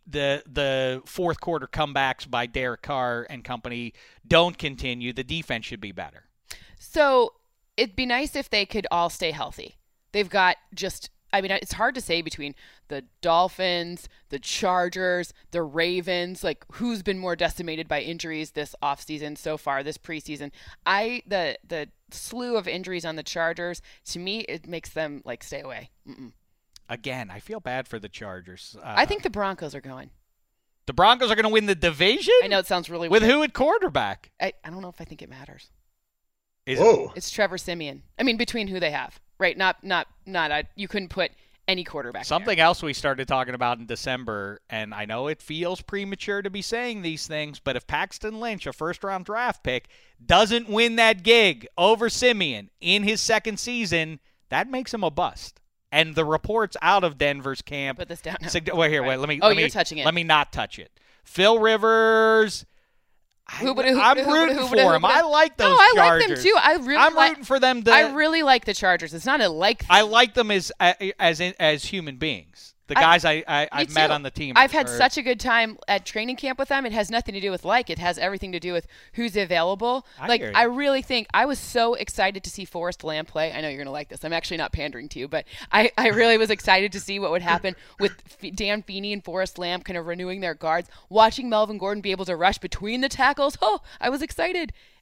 fourth quarter comebacks by Derek Carr and company don't continue, the defense should be better. So it'd be nice if they could all stay healthy. They've got it's hard to say between the Dolphins, the Chargers, the Ravens, like who's been more decimated by injuries this offseason so far, this preseason. The slew of injuries on the Chargers, to me, it makes them like stay away. Again, I feel bad for the Chargers. I think the Broncos are going. The Broncos are going to win the division? I know it sounds really with weird. who at quarterback? I don't know if I think it matters. Whoa. It's Trevor Siemian. I mean, between who they have, right? Not. You couldn't put any quarterback. Something there. else we started talking about in December, and I know it feels premature to be saying these things, but if Paxton Lynch, a first-round draft pick, doesn't win that gig over Siemian in his second season, that makes him a bust. And the reports out of Denver's camp. Put this down. Let me. You're touching it. Let me not touch it. Phil Rivers. I'm rooting for him. I like those Chargers. I like them too. I'm rooting for them. I really like the Chargers. It's not a like. I like them as human beings. The guys I've met on the team. I've had such a good time at training camp with them. It has nothing to do with like. It has everything to do with who's available. I really think I was so excited to see Forrest Lamb play. I know you're going to like this. I'm actually not pandering to you, but I really was excited to see what would happen with Dan Feeney and Forrest Lamb kind of renewing their guards. Watching Melvin Gordon be able to rush between the tackles. Oh, I was excited.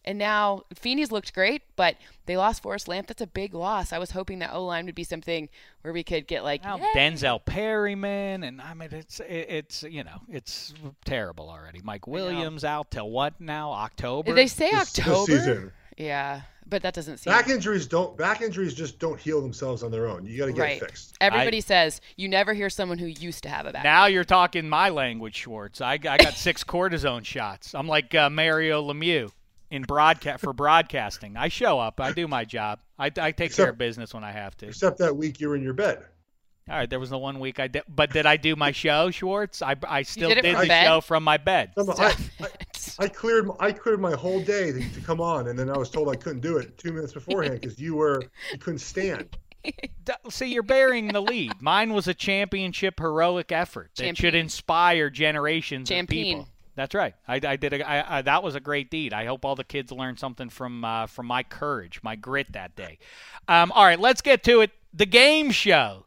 And now Feeney's looked great, but they lost Forrest Lamp. That's a big loss. I was hoping that O-line would be something where we could get like Denzel Perryman, and I mean it's it's terrible already. Mike Williams out till what now? October. They say This October. season. Yeah, but that doesn't seem. Back injuries just don't heal themselves on their own. You got to get it fixed. Everybody says you never hear someone who used to have a back. Now you're talking my language, Schwartz. I got 6 cortisone shots. I'm like Mario Lemieux in broadcasting. I show up. I do my job. I take care of business when I have to. Except that week you're in your bed. All right, there was the one week I did. But did I do my show, Schwartz? I still did it did from the bed? show from my bed. I cleared my whole day to come on, and then I was told I couldn't do it 2 minutes beforehand because you couldn't stand. See, you're burying the lead. Mine was a championship heroic effort that should inspire generations of people. That's right. I did. That was a great deed. I hope all the kids learned something from my courage, my grit that day. All right, let's get to it. The game show.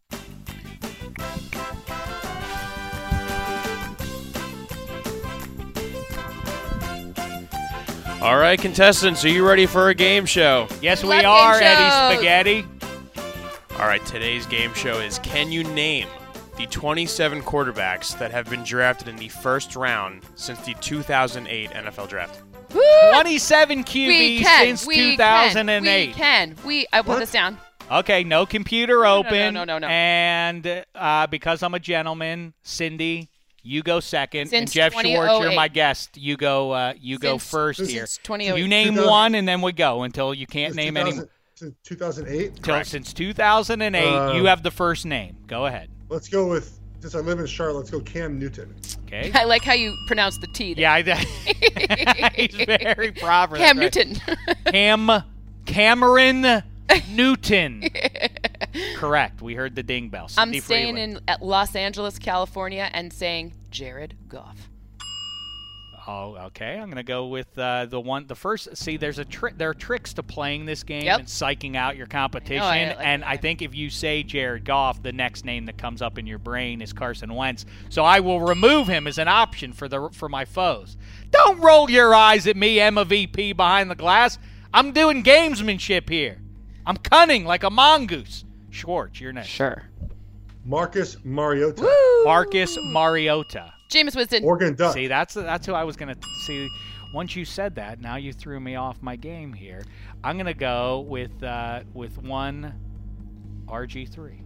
All right, contestants, are you ready for a game show? Yes, we Love are, game Eddie shows. Spaghetti. All right, today's game show is Can You Name the 27 quarterbacks that have been drafted in the first round since the 2008 NFL Draft? Woo! 27 QBs since 2008. I put this down. Okay, no computer open. No. And because I'm a gentleman, Cindy, you go second. Since and Jeff Schwartz, you're 2008. my guest. You go first Since here. 2008. You name 2000 one, and then we go until you can't name any more. Since 2008. Since 2008, you have the first name. Go ahead. Let's go with, since I live in Charlotte, let's go Cam Newton. Okay. I like how you pronounce the T. Yeah, he's very proper. Cam That's right. Newton. Cameron Newton. Correct. We heard the ding bell. I'm Cindy staying Freeland. at Los Angeles, California, and saying Jared Goff. Oh, okay. I'm going to go with the first. See, there are tricks to playing this game Yep. and psyching out your competition. I think if you say Jared Goff, the next name that comes up in your brain is Carson Wentz. So I will remove him as an option for my foes. Don't roll your eyes at me, Emma VP behind the glass. I'm doing gamesmanship here. I'm cunning like a mongoose. Schwartz, you're next. Sure. Marcus Mariota. Woo! Marcus Mariota. Jameis Winston. Oregon Duck. See, that's who I was going to see. Once you said that, now you threw me off my game here. I'm going to go with one RG3.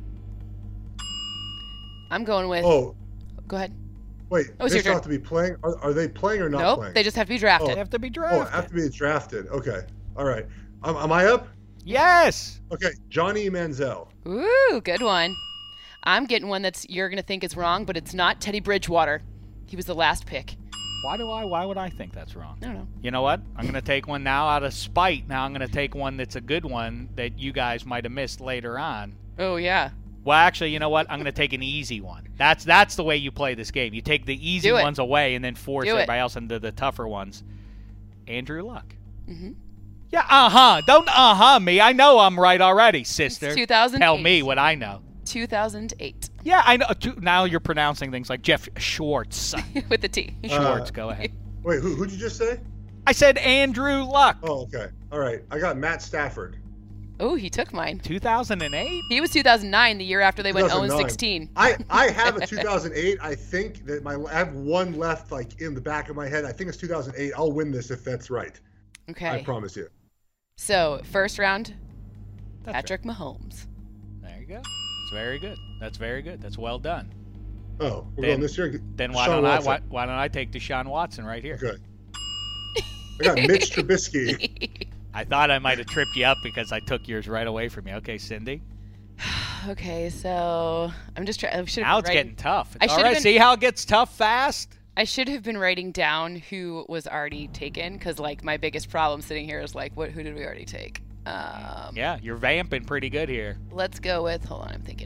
I'm going with. Oh, Go ahead. wait. Oh, it's They your still turn. have to be playing? Are they playing or not Nope. playing? They just have to be drafted. They have to be Oh, drafted. have to be drafted. Okay. All right. Am I up? Yes. Okay. Johnny Manziel. Ooh, good one. I'm getting one that's you're gonna think is wrong, but it's not. Teddy Bridgewater. He was the last pick. Why would I think that's wrong? I don't know. You know what? I'm going to take one now out of spite. Now I'm going to take one that's a good one that you guys might have missed later on. Oh yeah. Well, actually, you know what? I'm going to take an easy one. That's the way you play this game. You take the easy Do it. ones away and then force Do it. everybody else into the tougher ones. Andrew Luck. Mhm. Yeah, Don't me. I know I'm right already, sister. It's 2008. Tell me what I know. 2008 Yeah, I know. Now you're pronouncing things like Jeff Schwartz. with the T. Schwartz, go ahead. Wait, who'd you just say? I said Andrew Luck. Oh, okay. All right. I got Matt Stafford. Oh, he took mine. 2008? He was 2009, the year after they went 2009. 0-16. I have a 2008. I think that I have one left, like in the back of my head. I think it's 2008. I'll win this if that's right. Okay. I promise you. So first round, That's Patrick Mahomes. There you go. That's very good. That's very good. That's well done. Oh, we're Then- going this year. Then Deshaun Watson. why don't I take Deshaun Watson right here? Okay. I got Mitch Trubisky. I thought I might have tripped you up because I took yours right away from you. Okay, Cindy. Okay, so I'm just trying. Now it's getting tough. I All should've right, been- see how it gets tough fast? I should have been writing down who was already taken because, like, my biggest problem sitting here is like, who did we already take? Yeah, you're vamping pretty good here. Let's go with. Hold on, I'm thinking.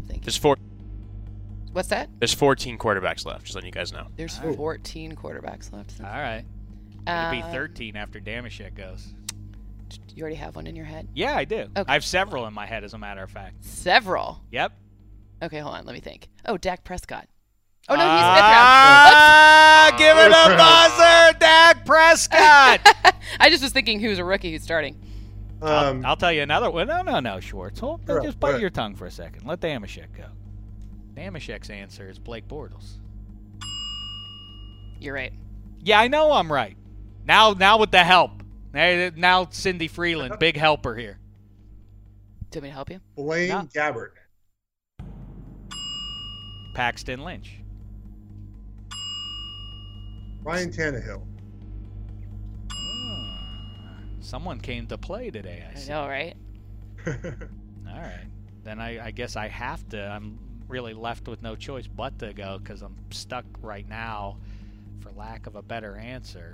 What's that? There's 14 quarterbacks left, just letting you guys know. There's 14 quarterbacks left. All right. It'll be Um, 13 after Damashek goes. You already have one in your head? Yeah, I do. Okay. I have several in my head, as a matter of fact. Several. Yep. Okay, hold on. Let me think. Oh, Dak Prescott. Oh, no, he's fifth round. Give it a buzzer, Dak Prescott. I just was thinking who's a rookie who's starting. I'll tell you another one. No, Schwartz. Hold, Sure, just go bite ahead. your tongue for a second. Let Damashek go. Damashek's answer is Blake Bortles. You're right. Yeah, I know I'm right. Now with the help. Now Cindy Freeland, big helper here. Do you want me to help you? Blaine No. Gabbert. Paxton Lynch. Ryan Tannehill. Someone came to play today, I I see. know, right? All right. Then I guess I have to. I'm really left with no choice but to go because I'm stuck right now for lack of a better answer.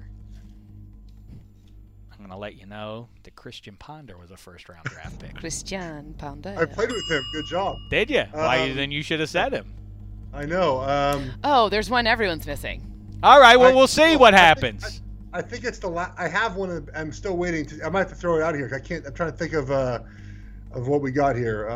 I'm going to let you know that Christian Ponder was a first-round draft pick. Christian Ponder. I played with him. Good job. Did you? Why? Um, Then you should have said him. I know. Oh, there's one everyone's missing. All right, well, I- we'll see what happens. I think it's the last. I have one. I'm still waiting to. I might have to throw it out here. I can't. I'm trying to think of what we got here.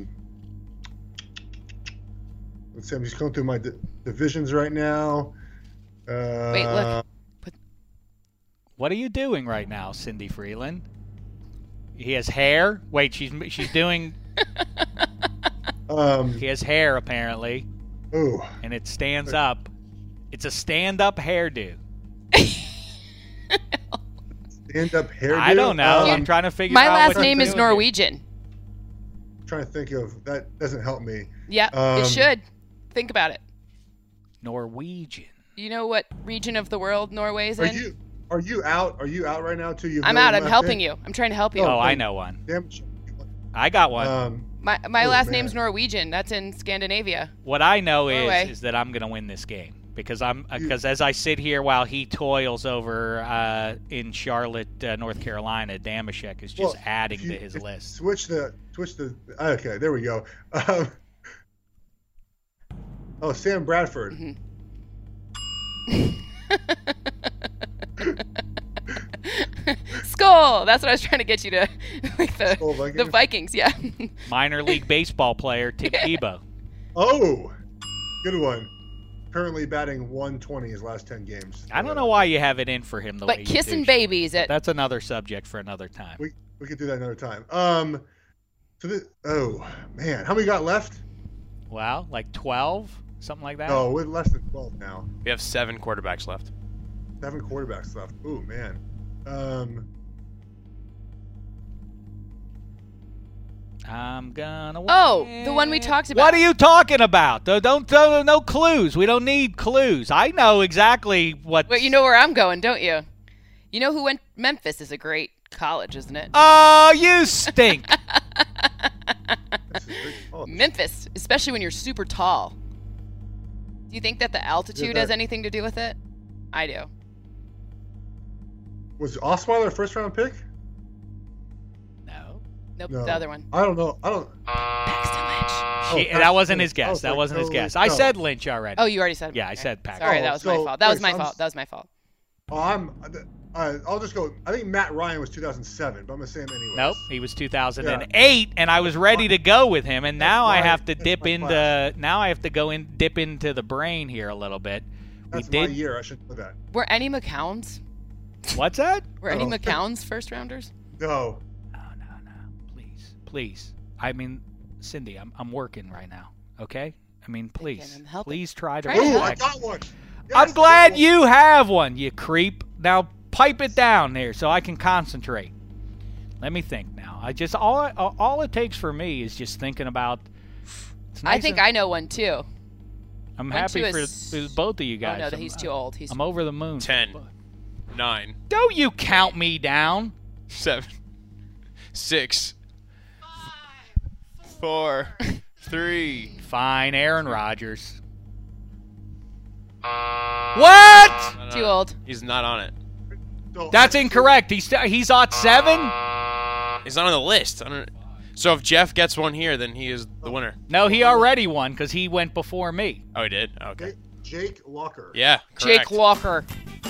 Let's see. I'm just going through my divisions right now. Wait, look. What are you doing right now, Cindy Freeland? He has hair. Wait, she's doing. He has hair apparently, Ooh. and it stands up. It's a stand-up hairdo. Stand up hairdo. I don't know. Um, I'm trying to figure My out last what name you're is doing here. Norwegian. trying to think of that. Doesn't help me. Yeah, it should. Think about it. Norwegian. You know what region of the world Norway's Are in? you out? Are you out right now too? I'm out. I'm helping you. I'm trying to help you. Oh, I know one. Damn. I got one. My Oh, last man. name's Norwegian. That's in Scandinavia. What I know Norway. is that I'm going to win this game because as I sit here while he toils over in Charlotte, North Carolina, Damashek is just adding to his list. Switch the. Okay, there we go. Sam Bradford. Skull. That's what I was trying to get you to. Like Skull the Vikings? Vikings. Yeah. Minor league baseball player Tim Tebow. Oh, good one. Currently batting 120 his last 10 games. I don't know why you have it in for him the way But you kissing do. babies at That's another subject for another time. We could do that another time. Oh man, how many got left? Well, like 12, something like that. No, we're less than 12 now. We have 7 quarterbacks left. 7 quarterbacks left. Ooh man. I'm gonna win. Oh, the one we talked about. What are you talking about? Don't no clues. We don't need clues. I know exactly what. But you know where I'm going, don't you? You know who went? Memphis is a great college, isn't it? Oh, you stink. Memphis, especially when you're super tall. Do you think that the altitude has anything to do with it? I do. Was Osweiler a first round pick? No. Nope, No. the other one. I don't know. I don't. Paxton Lynch. That wasn't his I guess. was That like, wasn't his no, guess. no. I said Lynch already. Oh, you already said it. Yeah, I Okay. said Paxton. Sorry, Oh, that was my so- fault. That was wait, my so fault. That was my fault. I'll just go. I think Matt Ryan was 2007, but I'm gonna say him anyway. Nope, he was 2008, and I was ready to go with him, and now I have to dip into. Now I have to dip into the brain here a little bit. That's we my did. year. I should know that. Were any McCowns? What's that? Were any No. McCowns first rounders? No. No, please. I mean, Cindy, I'm working right now. Okay. I mean, please, I'm helping. please try to. Try to Ooh, help. I relax. got one. I'm Yes, I glad got you have one, you creep. Now pipe it down there so I can concentrate. Let me think now. I just all it takes for me is just thinking about. It's I nice think and- I know one too. I'm one, happy two for is- both of you Oh guys. no, that he's too old. He's I'm over the moon. 10, 9, Don't you count me down. 7, 6, 4, 3. Fine, Aaron Rodgers. What? No, no, too no. old. He's not on it. No, That's incorrect. He's ot 7. He's not on the list. I don't. So if Jeff gets one here, then he is the winner. No, he already won because he went before me. Oh, he did? Okay. Jake Locker. Yeah, Jake correct. Walker.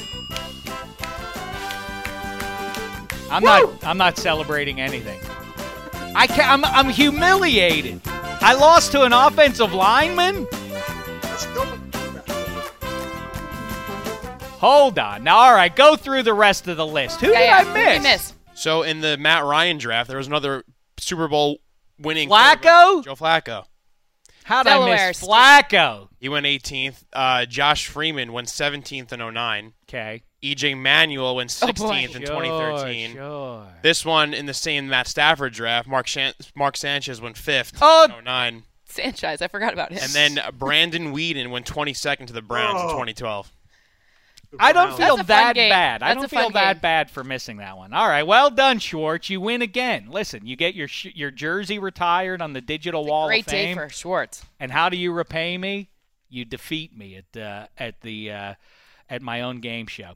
I'm not celebrating anything. I'm humiliated. I lost to an offensive lineman. That's no- Hold on. Now, all right, go through the rest of the list. Who did I Who did we miss? So in the Matt Ryan draft, there was another Super Bowl winning Flacco? quarterback, Joe Flacco. How'd I Delaware miss State. Flacco? He went 18th. Josh Freeman went 17th in 09. Okay. EJ Manuel went 16th in 2013. Sure. This one in the same Matt Stafford draft, Mark Sanchez went 5th Oh. in 09. Sanchez, I forgot about him. And then Brandon Weeden went 22nd to the Browns in 2012. I don't feel That's a fun that game. bad. I That's don't a fun feel that game. bad for missing that one. All right, well done, Schwartz. You win again. Listen, you get your jersey retired on the digital wall Great of day fame. for Schwartz. And how do you repay me? You defeat me at my own game show.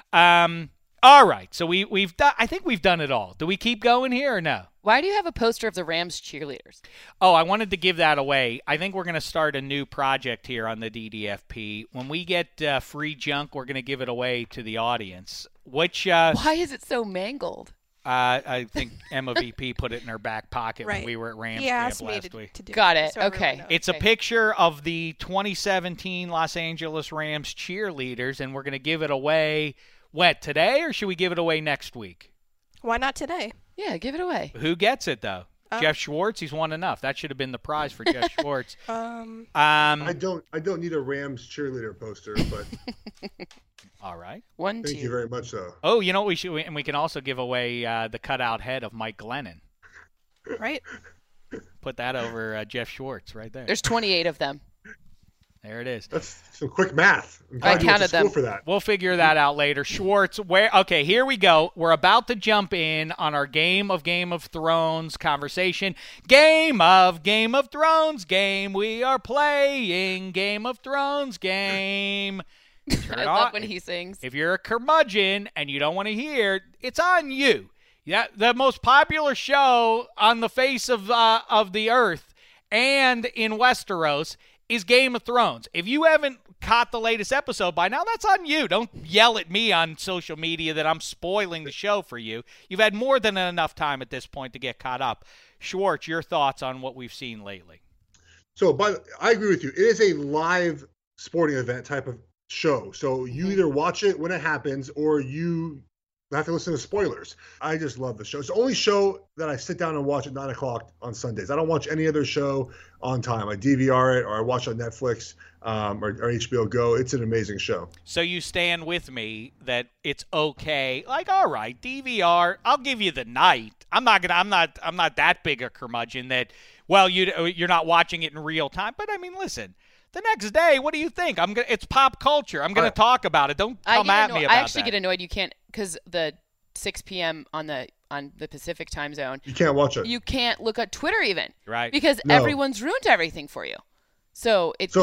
All right, so we've done. I think we've done it all. Do we keep going here or no? Why do you have a poster of the Rams cheerleaders? Oh, I wanted to give that away. I think we're going to start a new project here on the DDFP. When we get free junk, we're going to give it away to the audience. Which Why is it so mangled? I think Emma VP put it in her back pocket when Right. we were at Rams He camp asked me last week. to do Got it. it. so everyone Okay. knows. It's a picture of the 2017 Los Angeles Rams cheerleaders, and we're going to give it away. What, today, or should we give it away next week? Why not today? Yeah, give it away. Who gets it, though? Jeff Schwartz? He's won enough. That should have been the prize for Jeff Schwartz. I don't need a Rams cheerleader poster, but All right. One, thank two. you very much, though. Oh, you know what we should, and we can also give away the cutout head of Mike Glennon. Right? Put that over Jeff Schwartz right there. There's 28 of them. There it is. That's some quick math. I'm I glad you went to counted school them. for that. We'll figure that out later. Schwartz, okay, here we go. We're about to jump in on our Game of Thrones conversation. Game of Thrones game. We are playing Game of Thrones game. Turn I it love on. when he sings. If you're a curmudgeon and you don't want to hear, it's on you. Yeah, the most popular show on the face of the earth and in Westeros is Game of Thrones. If you haven't caught the latest episode by now, that's on you. Don't yell at me on social media that I'm spoiling the show for you. You've had more than enough time at this point to get caught up. Schwartz, your thoughts on what we've seen lately? So, I agree with you. It is a live sporting event type of show. So you either watch it when it happens or you have to listen to spoilers. I just love the show. It's the only show that I sit down and watch at 9 o'clock on Sundays. I don't watch any other show on time. I DVR it or I watch it on Netflix or HBO Go. It's an amazing show. So you stand with me that it's okay. Like, all right, DVR, I'll give you the night. I'm not that big a curmudgeon that, well, you're not watching it in real time. But I mean, listen, the next day, what do you think? It's pop culture. I'm going to talk about it. Don't come at me about that. I actually get annoyed. You can't, because the 6 p.m. on the Pacific time zone, You can't watch it. you can't look at Twitter even. Right. Because No. everyone's ruined everything for you. So it's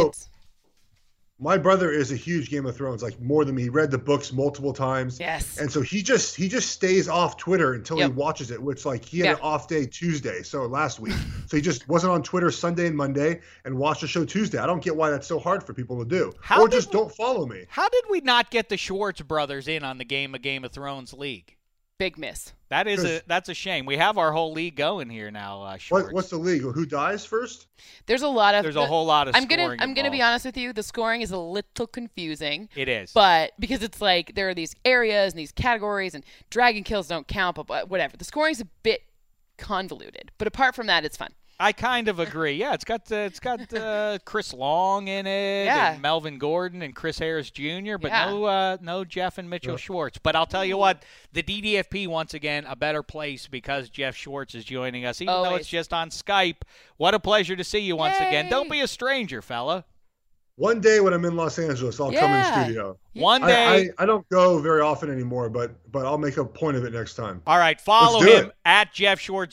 My brother is a huge Game of Thrones, like more than me. He read the books multiple times. yes. And so he just stays off Twitter until Yep. he watches it, which like he had an off day Tuesday, so last week. So he just wasn't on Twitter Sunday and Monday and watched the show Tuesday. I don't get why that's so hard for people to do. How or did just we- don't follow me. How did we not get the Schwartz brothers in on the Game of Thrones league? Big miss. That's a shame. We have our whole league going here now, Schwartz. What's the league? Who dies first? There's a lot of There's a whole lot of I'm gonna scoring be involved. honest with you. The scoring is a little confusing. It is. But because it's like there are these areas and these categories and dragon kills don't count, but whatever. The scoring's a bit convoluted. But apart from that, it's fun. I kind of agree. Yeah, it's got Chris Long in it, Yeah. and Melvin Gordon and Chris Harris Jr., but Yeah. no Jeff and Mitchell Schwartz. But I'll tell you what, the DDFP once again a better place because Jeff Schwartz is joining us, even though Always. it's just on Skype. What a pleasure to see you once again. Yay. Don't be a stranger, fella. One day when I'm in Los Angeles, I'll come in studio. One day. I don't go very often anymore, but I'll make a point of it next time. All right, follow Let's do him it. at Jeff Schwartz,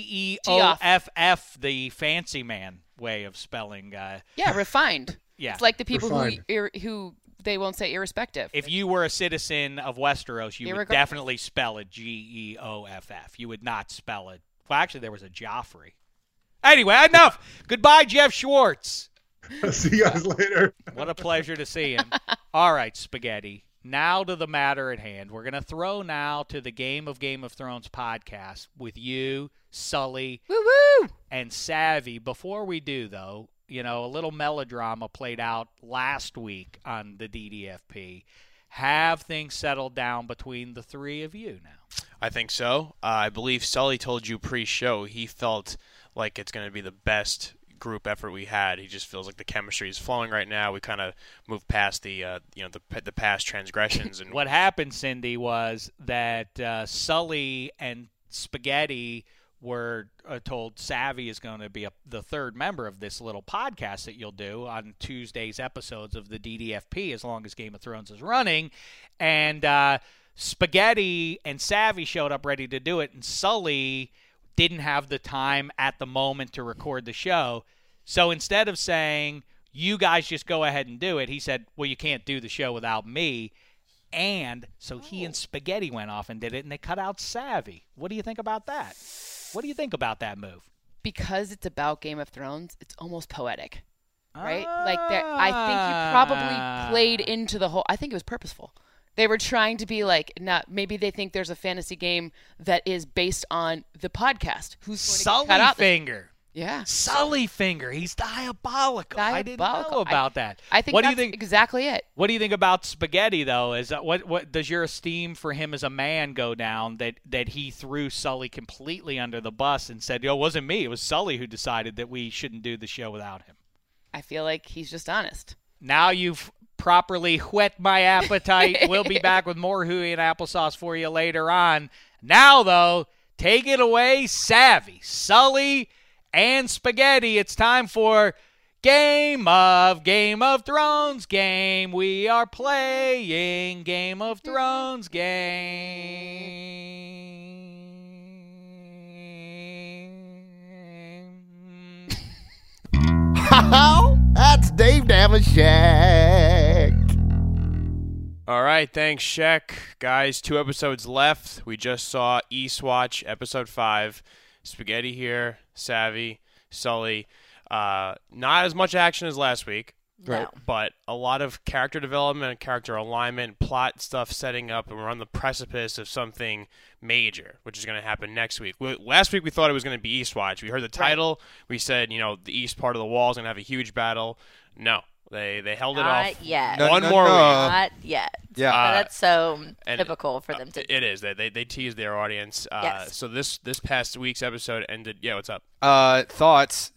GEOFF, the fancy man way of spelling. Yeah, refined. Yeah. It's like the people Refined. who they won't say irrespective. If you were a citizen of Westeros, you would Irregardless. definitely spell it GEOFF. You would not spell it. Well, actually, there was a Joffrey. Anyway, enough. Goodbye, Jeff Schwartz. See you guys later. What a pleasure to see him. All right, Spaghetti. Now to the matter at hand. We're going to throw now to the Game of Thrones podcast with you, Sully, Woo-woo! and Savvy. Before we do, though, a little melodrama played out last week on the DDFP. have things settled down between the three of you now? I think so. I believe Sully told you pre-show he felt like it's going to be the best group effort we had. He just feels like the chemistry is flowing right now. We kind of moved past the past transgressions. And what happened, Cindy, was that Sully and Spaghetti were told Savvy is going to be the third member of this little podcast that you'll do on Tuesday's episodes of the DDFP as long as Game of Thrones is running. And Spaghetti and Savvy showed up ready to do it, and Sully didn't have the time at the moment to record the show. So instead of saying, you guys just go ahead and do it, he said, well, you can't do the show without me. And so he and Spaghetti went off and did it, and they cut out Savvy. What do you think about that? What do you think about that move? Because it's about Game of Thrones, it's almost poetic, right? I think you probably played into the whole. I think it was purposeful. They were trying to be like, maybe they think there's a fantasy game that is based on the podcast. Who's going to cut out Finger? Yeah, Sully Finger. He's diabolical. I didn't know about that. I think that's exactly it. What do you think about Spaghetti, though? Is what does your esteem for him as a man go down? That he threw Sully completely under the bus and said, "It wasn't me. It was Sully who decided that we shouldn't do the show without him." I feel like he's just honest. Now you've properly whet my appetite. We'll be back with more Huey and Applesauce for you later on. Now, though, take it away, Savvy, Sully, and Spaghetti. It's time for Game of Thrones game. We are playing Game of Thrones game. That's Dave Dameshek. All right, thanks, Shek. Guys, 2 episodes left. We just saw Eastwatch, episode 5. Spaghetti here, Savvy, Sully. Not as much action as last week, right? But a lot of character development and character alignment, plot stuff setting up, and we're on the precipice of something major, which is going to happen next week. Last week we thought it was going to be Eastwatch. We heard the title. Right. We said, the east part of the wall is going to have a huge battle. No. They held it off. Not yet. One more week. Not yet. Yeah. That's so typical for them to do. It is. They tease their audience. Yes. So this past week's episode ended. Yeah, what's up? Thoughts?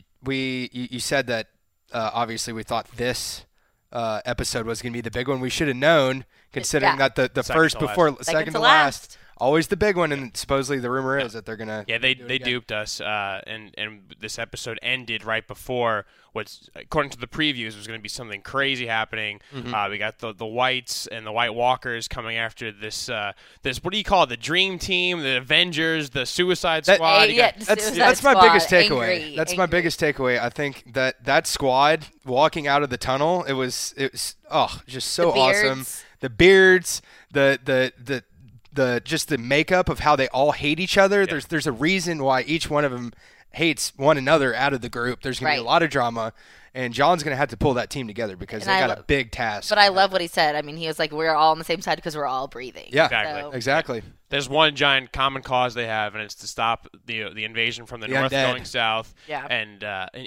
You said that obviously we thought this episode was going to be the big one. We should have known, considering that the first before second to last. Always the big one, and supposedly the rumor is that they're going to they duped us, and this episode ended right before what's, according to the previews, was going to be something crazy happening. Mm-hmm. We got the Whites and the White Walkers coming after this what do you call it, the Dream Team, the Avengers, the Suicide Squad. That's my biggest takeaway. That's my biggest takeaway. I think that squad walking out of the tunnel, it was just so awesome. The beards, the just the makeup of how they all hate each other. Yeah. There's a reason why each one of them hates one another out of the group. There's going to be a lot of drama, and John's going to have to pull that team together because they got a big task. But I love what he said. I mean, he was like, we're all on the same side because we're all breathing. Yeah, exactly. There's one giant common cause they have, and it's to stop the invasion from the north going south. Yeah. And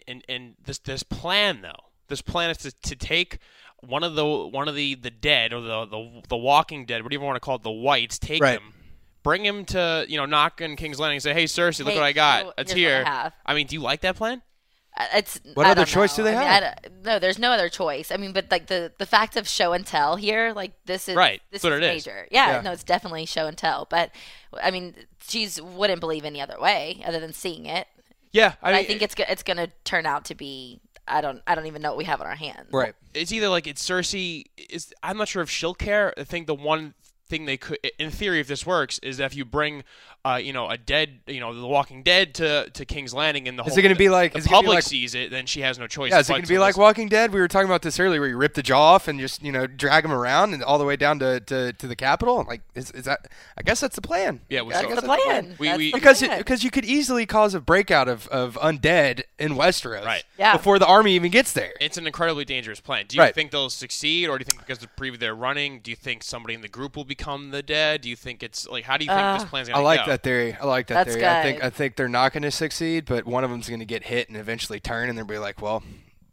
this plan, though. This plan is to take one of the dead, or the Walking Dead, whatever you want to call it, the Whites, take them, bring him to knock on King's Landing and say, "Hey, Cersei, look what I got. It's here." I mean, do you like that plan? What other choice do they have? No, there's no other choice. I mean, but like the fact of show and tell here, like this is This is major. Yeah, no, it's definitely show and tell. But I mean, she wouldn't believe any other way other than seeing it. Yeah, I think it's going to turn out to be. I don't even know what we have on our hands. Right. It's either like it's Cersei. I'm not sure if she'll care. I think the one thing they could, in theory, if this works, is that if you bring, a dead, the Walking Dead to King's Landing, and the whole, is it going to be like the public sees it, then she has no choice. Yeah, is it going to be like Walking Dead? We were talking about this earlier, where you rip the jaw off and just drag them around and all the way down to the Capitol. Like, is that? I guess that's the plan. Yeah, that's the plan. Because you could easily cause a breakout of undead in Westeros, right? Yeah. Before the army even gets there. It's an incredibly dangerous plan. Do you think they'll succeed, or do you think because the preview they're running, do you think somebody in the group will become the dead? Do you think it's like, how do you think this plan's going to go? I like that theory. That's theory. Good. I think they're not going to succeed, but one of them's going to get hit and eventually turn, and they'll be like, well,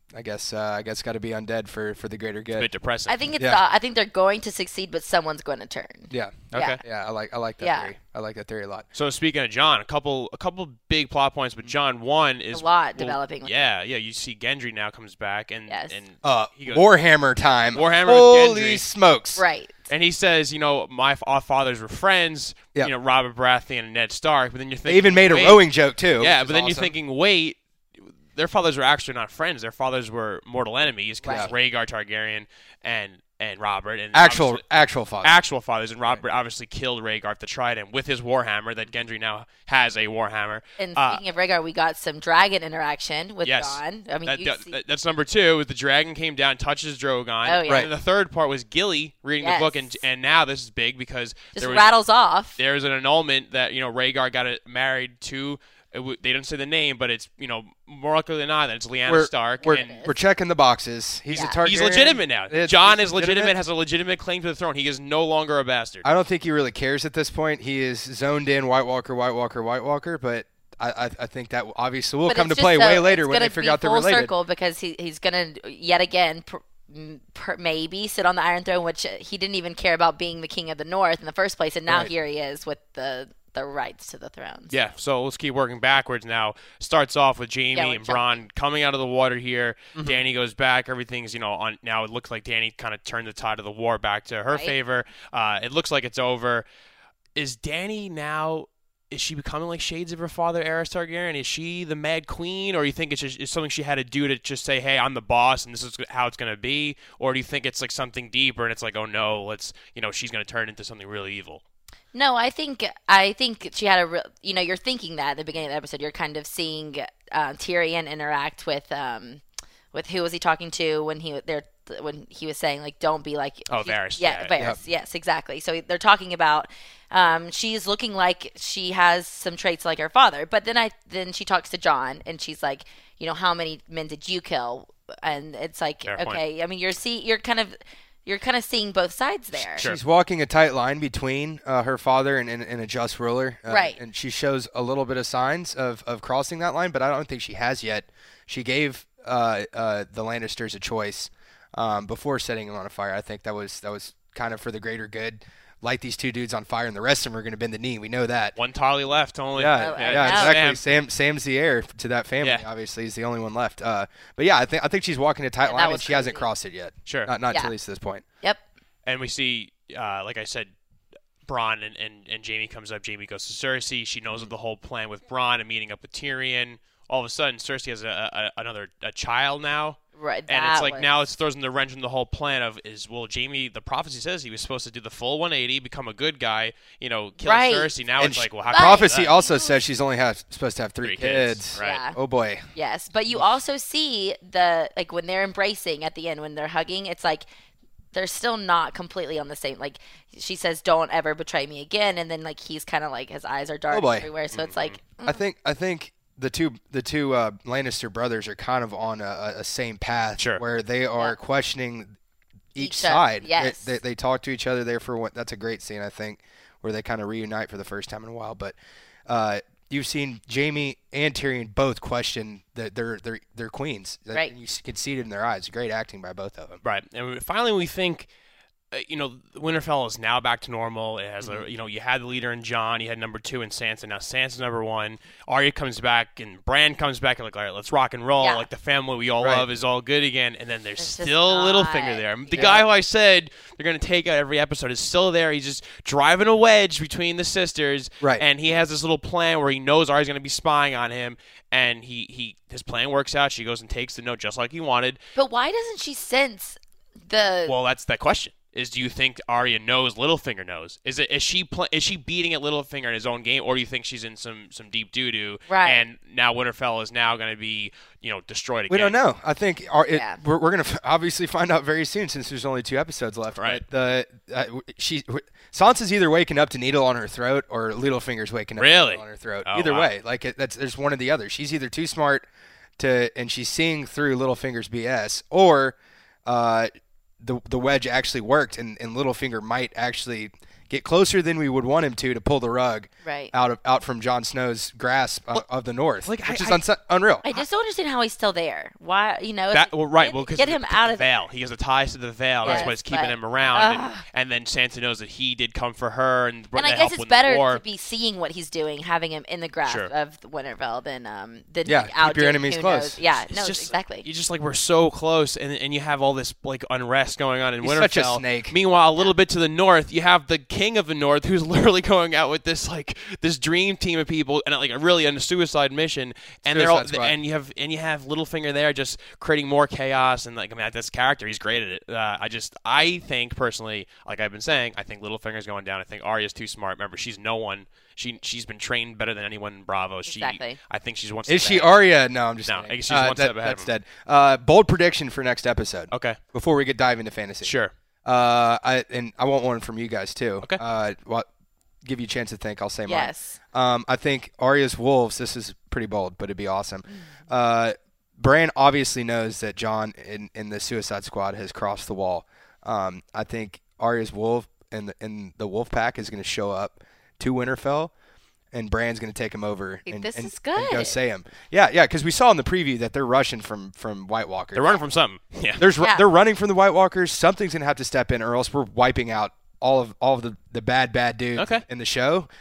I guess got to be undead for the greater good. It's a bit depressing. I think I think they're going to succeed, but someone's going to turn. Yeah. Okay. Yeah, I like that theory. I like that theory a lot. So speaking of Jon, a couple big plot points, but Jon, one is a lot developing. Yeah. You see Gendry now comes back and he goes, Warhammer time. Warhammer. Holy with Gendry. Smokes! Right. And he says, our fathers were friends. Yep. Robert Baratheon and Ned Stark. But then you're thinking they even made a rowing joke too. Yeah, but then you're thinking, wait. Their fathers were actually not friends. Their fathers were mortal enemies because Rhaegar Targaryen and Robert and actual fathers, and Robert obviously killed Rhaegar with the trident with his warhammer. That Gendry now has a warhammer. And speaking of Rhaegar, we got some dragon interaction with Jon. I mean, that's number 2. Is the dragon came down, touches Drogon. Oh, yeah. And the third part was Gilly reading the book, and now this is big because rattles off. There's an annulment that Rhaegar got married to. They didn't say the name, but it's more likely than not that it's Lyanna Stark. We're checking the boxes. He's a Targaryen. He's legitimate now. Jon is legitimate, has a legitimate claim to the throne. He is no longer a bastard. I don't think he really cares at this point. He is zoned in White Walker, but I think that obviously will come to play way later when they figure out they're related. Full circle because he's going to yet again maybe sit on the Iron Throne, which he didn't even care about being the king of the North in the first place, and now here he is with the rights to the thrones. Yeah, so let's keep working backwards now. Starts off with Jaime and Bronn coming out of the water here. Mm-hmm. Dany goes back. Everything's, on now. It looks like Dany kind of turned the tide of the war back to her favor. It looks like it's over. Is Dany now... Is she becoming like shades of her father, Aerys Targaryen? Is she the Mad Queen, or do you think it's something she had to do to just say, "Hey, I'm the boss, and this is how it's going to be"? Or do you think it's like something deeper, and it's like, "Oh no, she's going to turn into something really evil"? No, I think she had a real. You're thinking that at the beginning of the episode. You're kind of seeing Tyrion interact with who was he talking to when he was saying like, "Don't be like." Varys. Varys. Yes, exactly. So they're talking about. She's looking like she has some traits like her father, but then she talks to Jon and she's like, how many men did you kill? And it's like, fair okay, point. I mean, you're kind of seeing both sides there. She's walking a tight line between her father and a just ruler, right? And she shows a little bit of signs of crossing that line, but I don't think she has yet. She gave the Lannisters a choice before setting them on fire. I think that was kind of for the greater good. Light these 2 dudes on fire, and the rest of them are going to bend the knee. We know that. One Tarly left only. Yeah, exactly. Sam's the heir to that family. Yeah. Obviously, he's the only one left. But yeah, I think she's walking a tight line, and she hasn't crossed it yet. Sure, not at least this point. Yep. And we see, like I said, Bronn and Jaime comes up. Jaime goes to Cersei. She knows of the whole plan with Bronn and meeting up with Tyrion. All of a sudden, Cersei has a child now. Right, and it's like now it throws in the wrench in the whole plan of Jaime, the prophecy says he was supposed to do the full 180, become a good guy, kill Cersei. Now it's like, well, how prophecy also says she's only supposed to have 3 kids. Right. Yeah. Oh boy. Yes, but you also see when they're embracing at the end, when they're hugging, it's like they're still not completely on the same. Like she says, "Don't ever betray me again," and then like he's kind of like his eyes are dark everywhere. So it's like I think. The two Lannister brothers are kind of on a same path where they are questioning each side. Yes. They talk to each other there for one. That's a great scene, I think, where they kind of reunite for the first time in a while. But you've seen Jaime and Tyrion both question their queens. Right. You can see it in their eyes. Great acting by both of them. Right. And finally we think Winterfell is now back to normal. It has you had the leader in Jon, you had number 2 in Sansa. Now Sansa's number 1. Arya comes back and Bran comes back and like, all right, let's rock and roll. Yeah. Like the family we all love is all good again. And then there's still Littlefinger there. The guy who I said they're going to take out every episode is still there. He's just driving a wedge between the sisters. Right. And he has this little plan where he knows Arya's going to be spying on him. And his plan works out. She goes and takes the note just like he wanted. But why doesn't she sense the? Well, that's that question. Do you think Arya knows Littlefinger knows? Is she beating at Littlefinger in his own game, or do you think she's in some deep doo doo? Right. And now Winterfell is now going to be destroyed again. We don't know. I think we're going to obviously find out very soon since there's only 2 episodes left. Right. Sansa's either waking up to needle on her throat or Littlefinger's waking up to needle on her throat. Oh, either way, there's one or the other. She's either too smart and she's seeing through Littlefinger's BS, or the wedge actually worked, and Littlefinger might actually get closer than we would want him to pull the rug right. out from Jon Snow's grasp of the North, which is unreal. I just don't understand how he's still there. Why, because get him out of Veil. He has the ties to the Veil. That's what's keeping him around. And then Sansa knows that he did come for her, and I guess it's better to be seeing what he's doing, having him in the grasp of Winterfell than keep your enemies close. Yeah, exactly. You just we're so close, and you have all this unrest going on in Winterfell. Such a snake. Meanwhile, a little bit to the north, you have the King of the North, who's literally going out with this dream team of people, and really on a suicide mission, and they're all, and you have Littlefinger there just creating more chaos, and this character, he's great at it. I think personally, like I've been saying, I think Littlefinger's going down. I think Arya's too smart. Remember, she's no one. She's been trained better than anyone in Bravo. Exactly. I think she's one. Is she Arya? No, I'm just no. kidding. She's one step ahead. That's dead. Bold prediction for next episode. Okay. Before we dive into fantasy. Sure. I want one from you guys too. Okay. Give you a chance to think. I'll say mine. Yes. I think Arya's wolves. This is pretty bold, but it'd be awesome. Bran obviously knows that Jon in the Suicide Squad has crossed the wall. I think Arya's wolf and the wolf pack is going to show up to Winterfell, and Bran's going to take him over and go say him. Yeah, because we saw in the preview that they're rushing from White Walkers. They're running from something. Yeah. They're running from the White Walkers. Something's going to have to step in, or else we're wiping out all of the bad dudes in the show.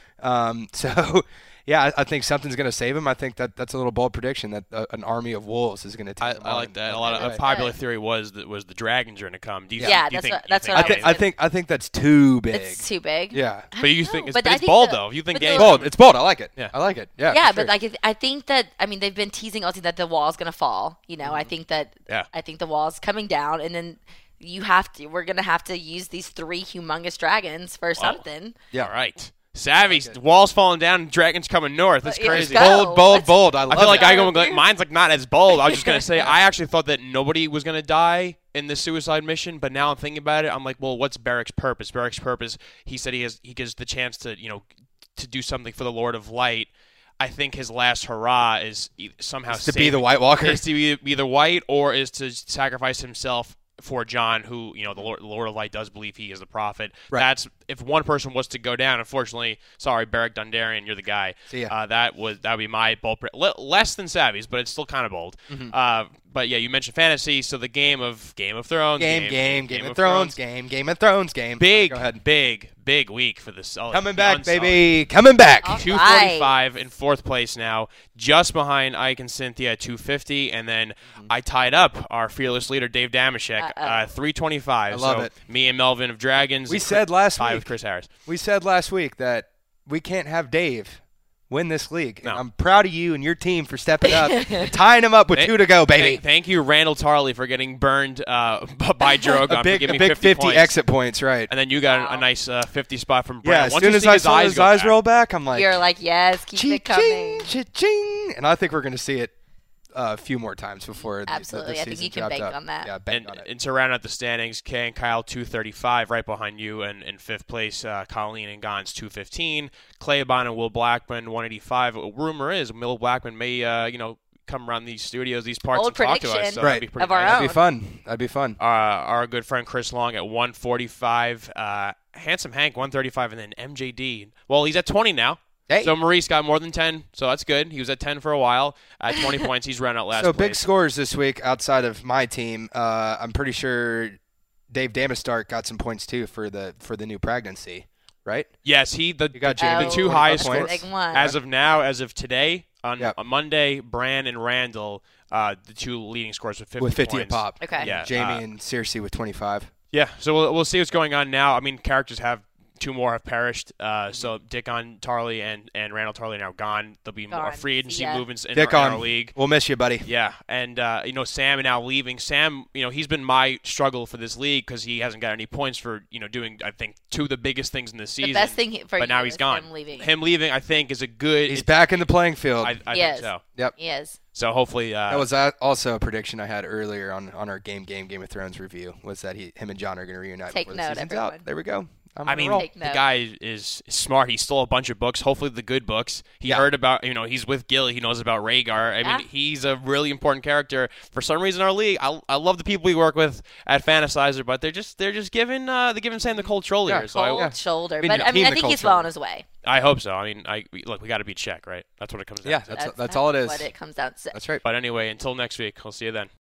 So yeah, I think something's going to save him. I think that's a little bold prediction that an army of wolves is going to take him on. I like that. A lot of popular theory was the dragons are going to come. That's what I think that's too big. It's too big. Yeah, but you think it's bold though. If you think it's bold. I like it. Yeah, I like it. Yeah. Yeah, sure. but I think that they've been teasing also that the wall's going to fall. I think that I think the wall's coming down, and then we're going to have to use these 3 humongous dragons for something. Yeah, all right. Savvy, walls falling down, dragons coming north. That's crazy. Bold. I feel like mine's not as bold. I was just gonna say I actually thought that nobody was gonna die in the suicide mission, but now I'm thinking about it. I'm like, well, what's Beric's purpose? Beric's purpose. He said he gets the chance to do something for the Lord of Light. I think his last hurrah is somehow to be the White Walker. Is to be the White, or is to sacrifice himself for Jon, who the Lord of Light does believe he is the prophet. Right. That's if one person was to go down. Unfortunately, sorry, Beric Dondarrion, you're the guy. See ya. That would be my bold. Less than Savvy's, but it's still kind of bold. Mm-hmm. But yeah, you mentioned fantasy, so the game of Thrones, Game of Thrones. Big, go ahead. big week for this. Coming back, baby, coming back. 245 in 4th place now, just behind Ike and Cynthia at 250, and then I tied up our fearless leader Dave Damashek 325. I love it. Me and Melvin of Dragons. We said last week with Chris Harris. We said last week that we can't have Dave win this league. No. And I'm proud of you and your team for stepping up and tying him up with 2 to go, baby. Thank you, Randall Tarley, for getting burned by Drogon. a big 50 points. Exit points, right. And then you got a nice 50 spot from Bran. Yeah, as soon as I saw his eyes roll back, I'm like... You're like, yes, keep it coming. Cha-ching. And I think we're going to see it a few more times before absolutely. the I think you can bank on that. Yeah, bank on it. And to round out the standings, Kay and Kyle 235 right behind you, and in 5th place, Colleen and Gons 215, Claybon and Will Blackman 185. Rumor is Will Blackman may come around these studios, these parts, and talk to us. So right. that'd be of our nice. own. That'd be fun. Our good friend Chris Long at 145, Handsome Hank 135, and then MJD. Well, he's at 20 now. Hey. So Maurice got more than 10, so that's good. He was at 10 for a while. At 20 points, he's run out last So place. Big scores this week outside of my team. I'm pretty sure Dave Damastart got some points too for the new pregnancy, right? Yes, you got Jamie. The 2 highest points. scores as of now, as of today, on Monday, Bran and Randall, the 2 leading scores with 50 with 50 points. a pop. Okay. Yeah, Jamie and Cersei with 25. Yeah, so we'll see what's going on now. I mean, characters have 2 more have perished. So Dickon Tarley and Randall Tarley are now gone. There'll be more free agency movements in our league. We'll miss you, buddy. Yeah, and Sam now leaving. Sam, he's been my struggle for this league because he hasn't got any points for doing I think 2 of the biggest things in the season. The best thing for but now he's gone. Him leaving, I think, is a good. He's back in the playing field. I think so. Yep. He is. So hopefully that was also a prediction I had earlier on our Game of Thrones review was that him and John are going to reunite. Take before note, the season's everyone. out. There we go. I mean, the guy is smart. He stole a bunch of books, hopefully the good books. He heard about, he's with Gil. He knows about Rhaegar. I mean, he's a really important character. For some reason, our league, I love the people we work with at Fantasizer, but they're just giving Sam the cold shoulder. Yeah, cold shoulder. But I think he's well on his way. I hope so. I mean, look, we got to beat Czech, right? That's what it comes down to. Yeah, that's all it is. What it comes down to. That's right. But anyway, until next week, I'll see you then.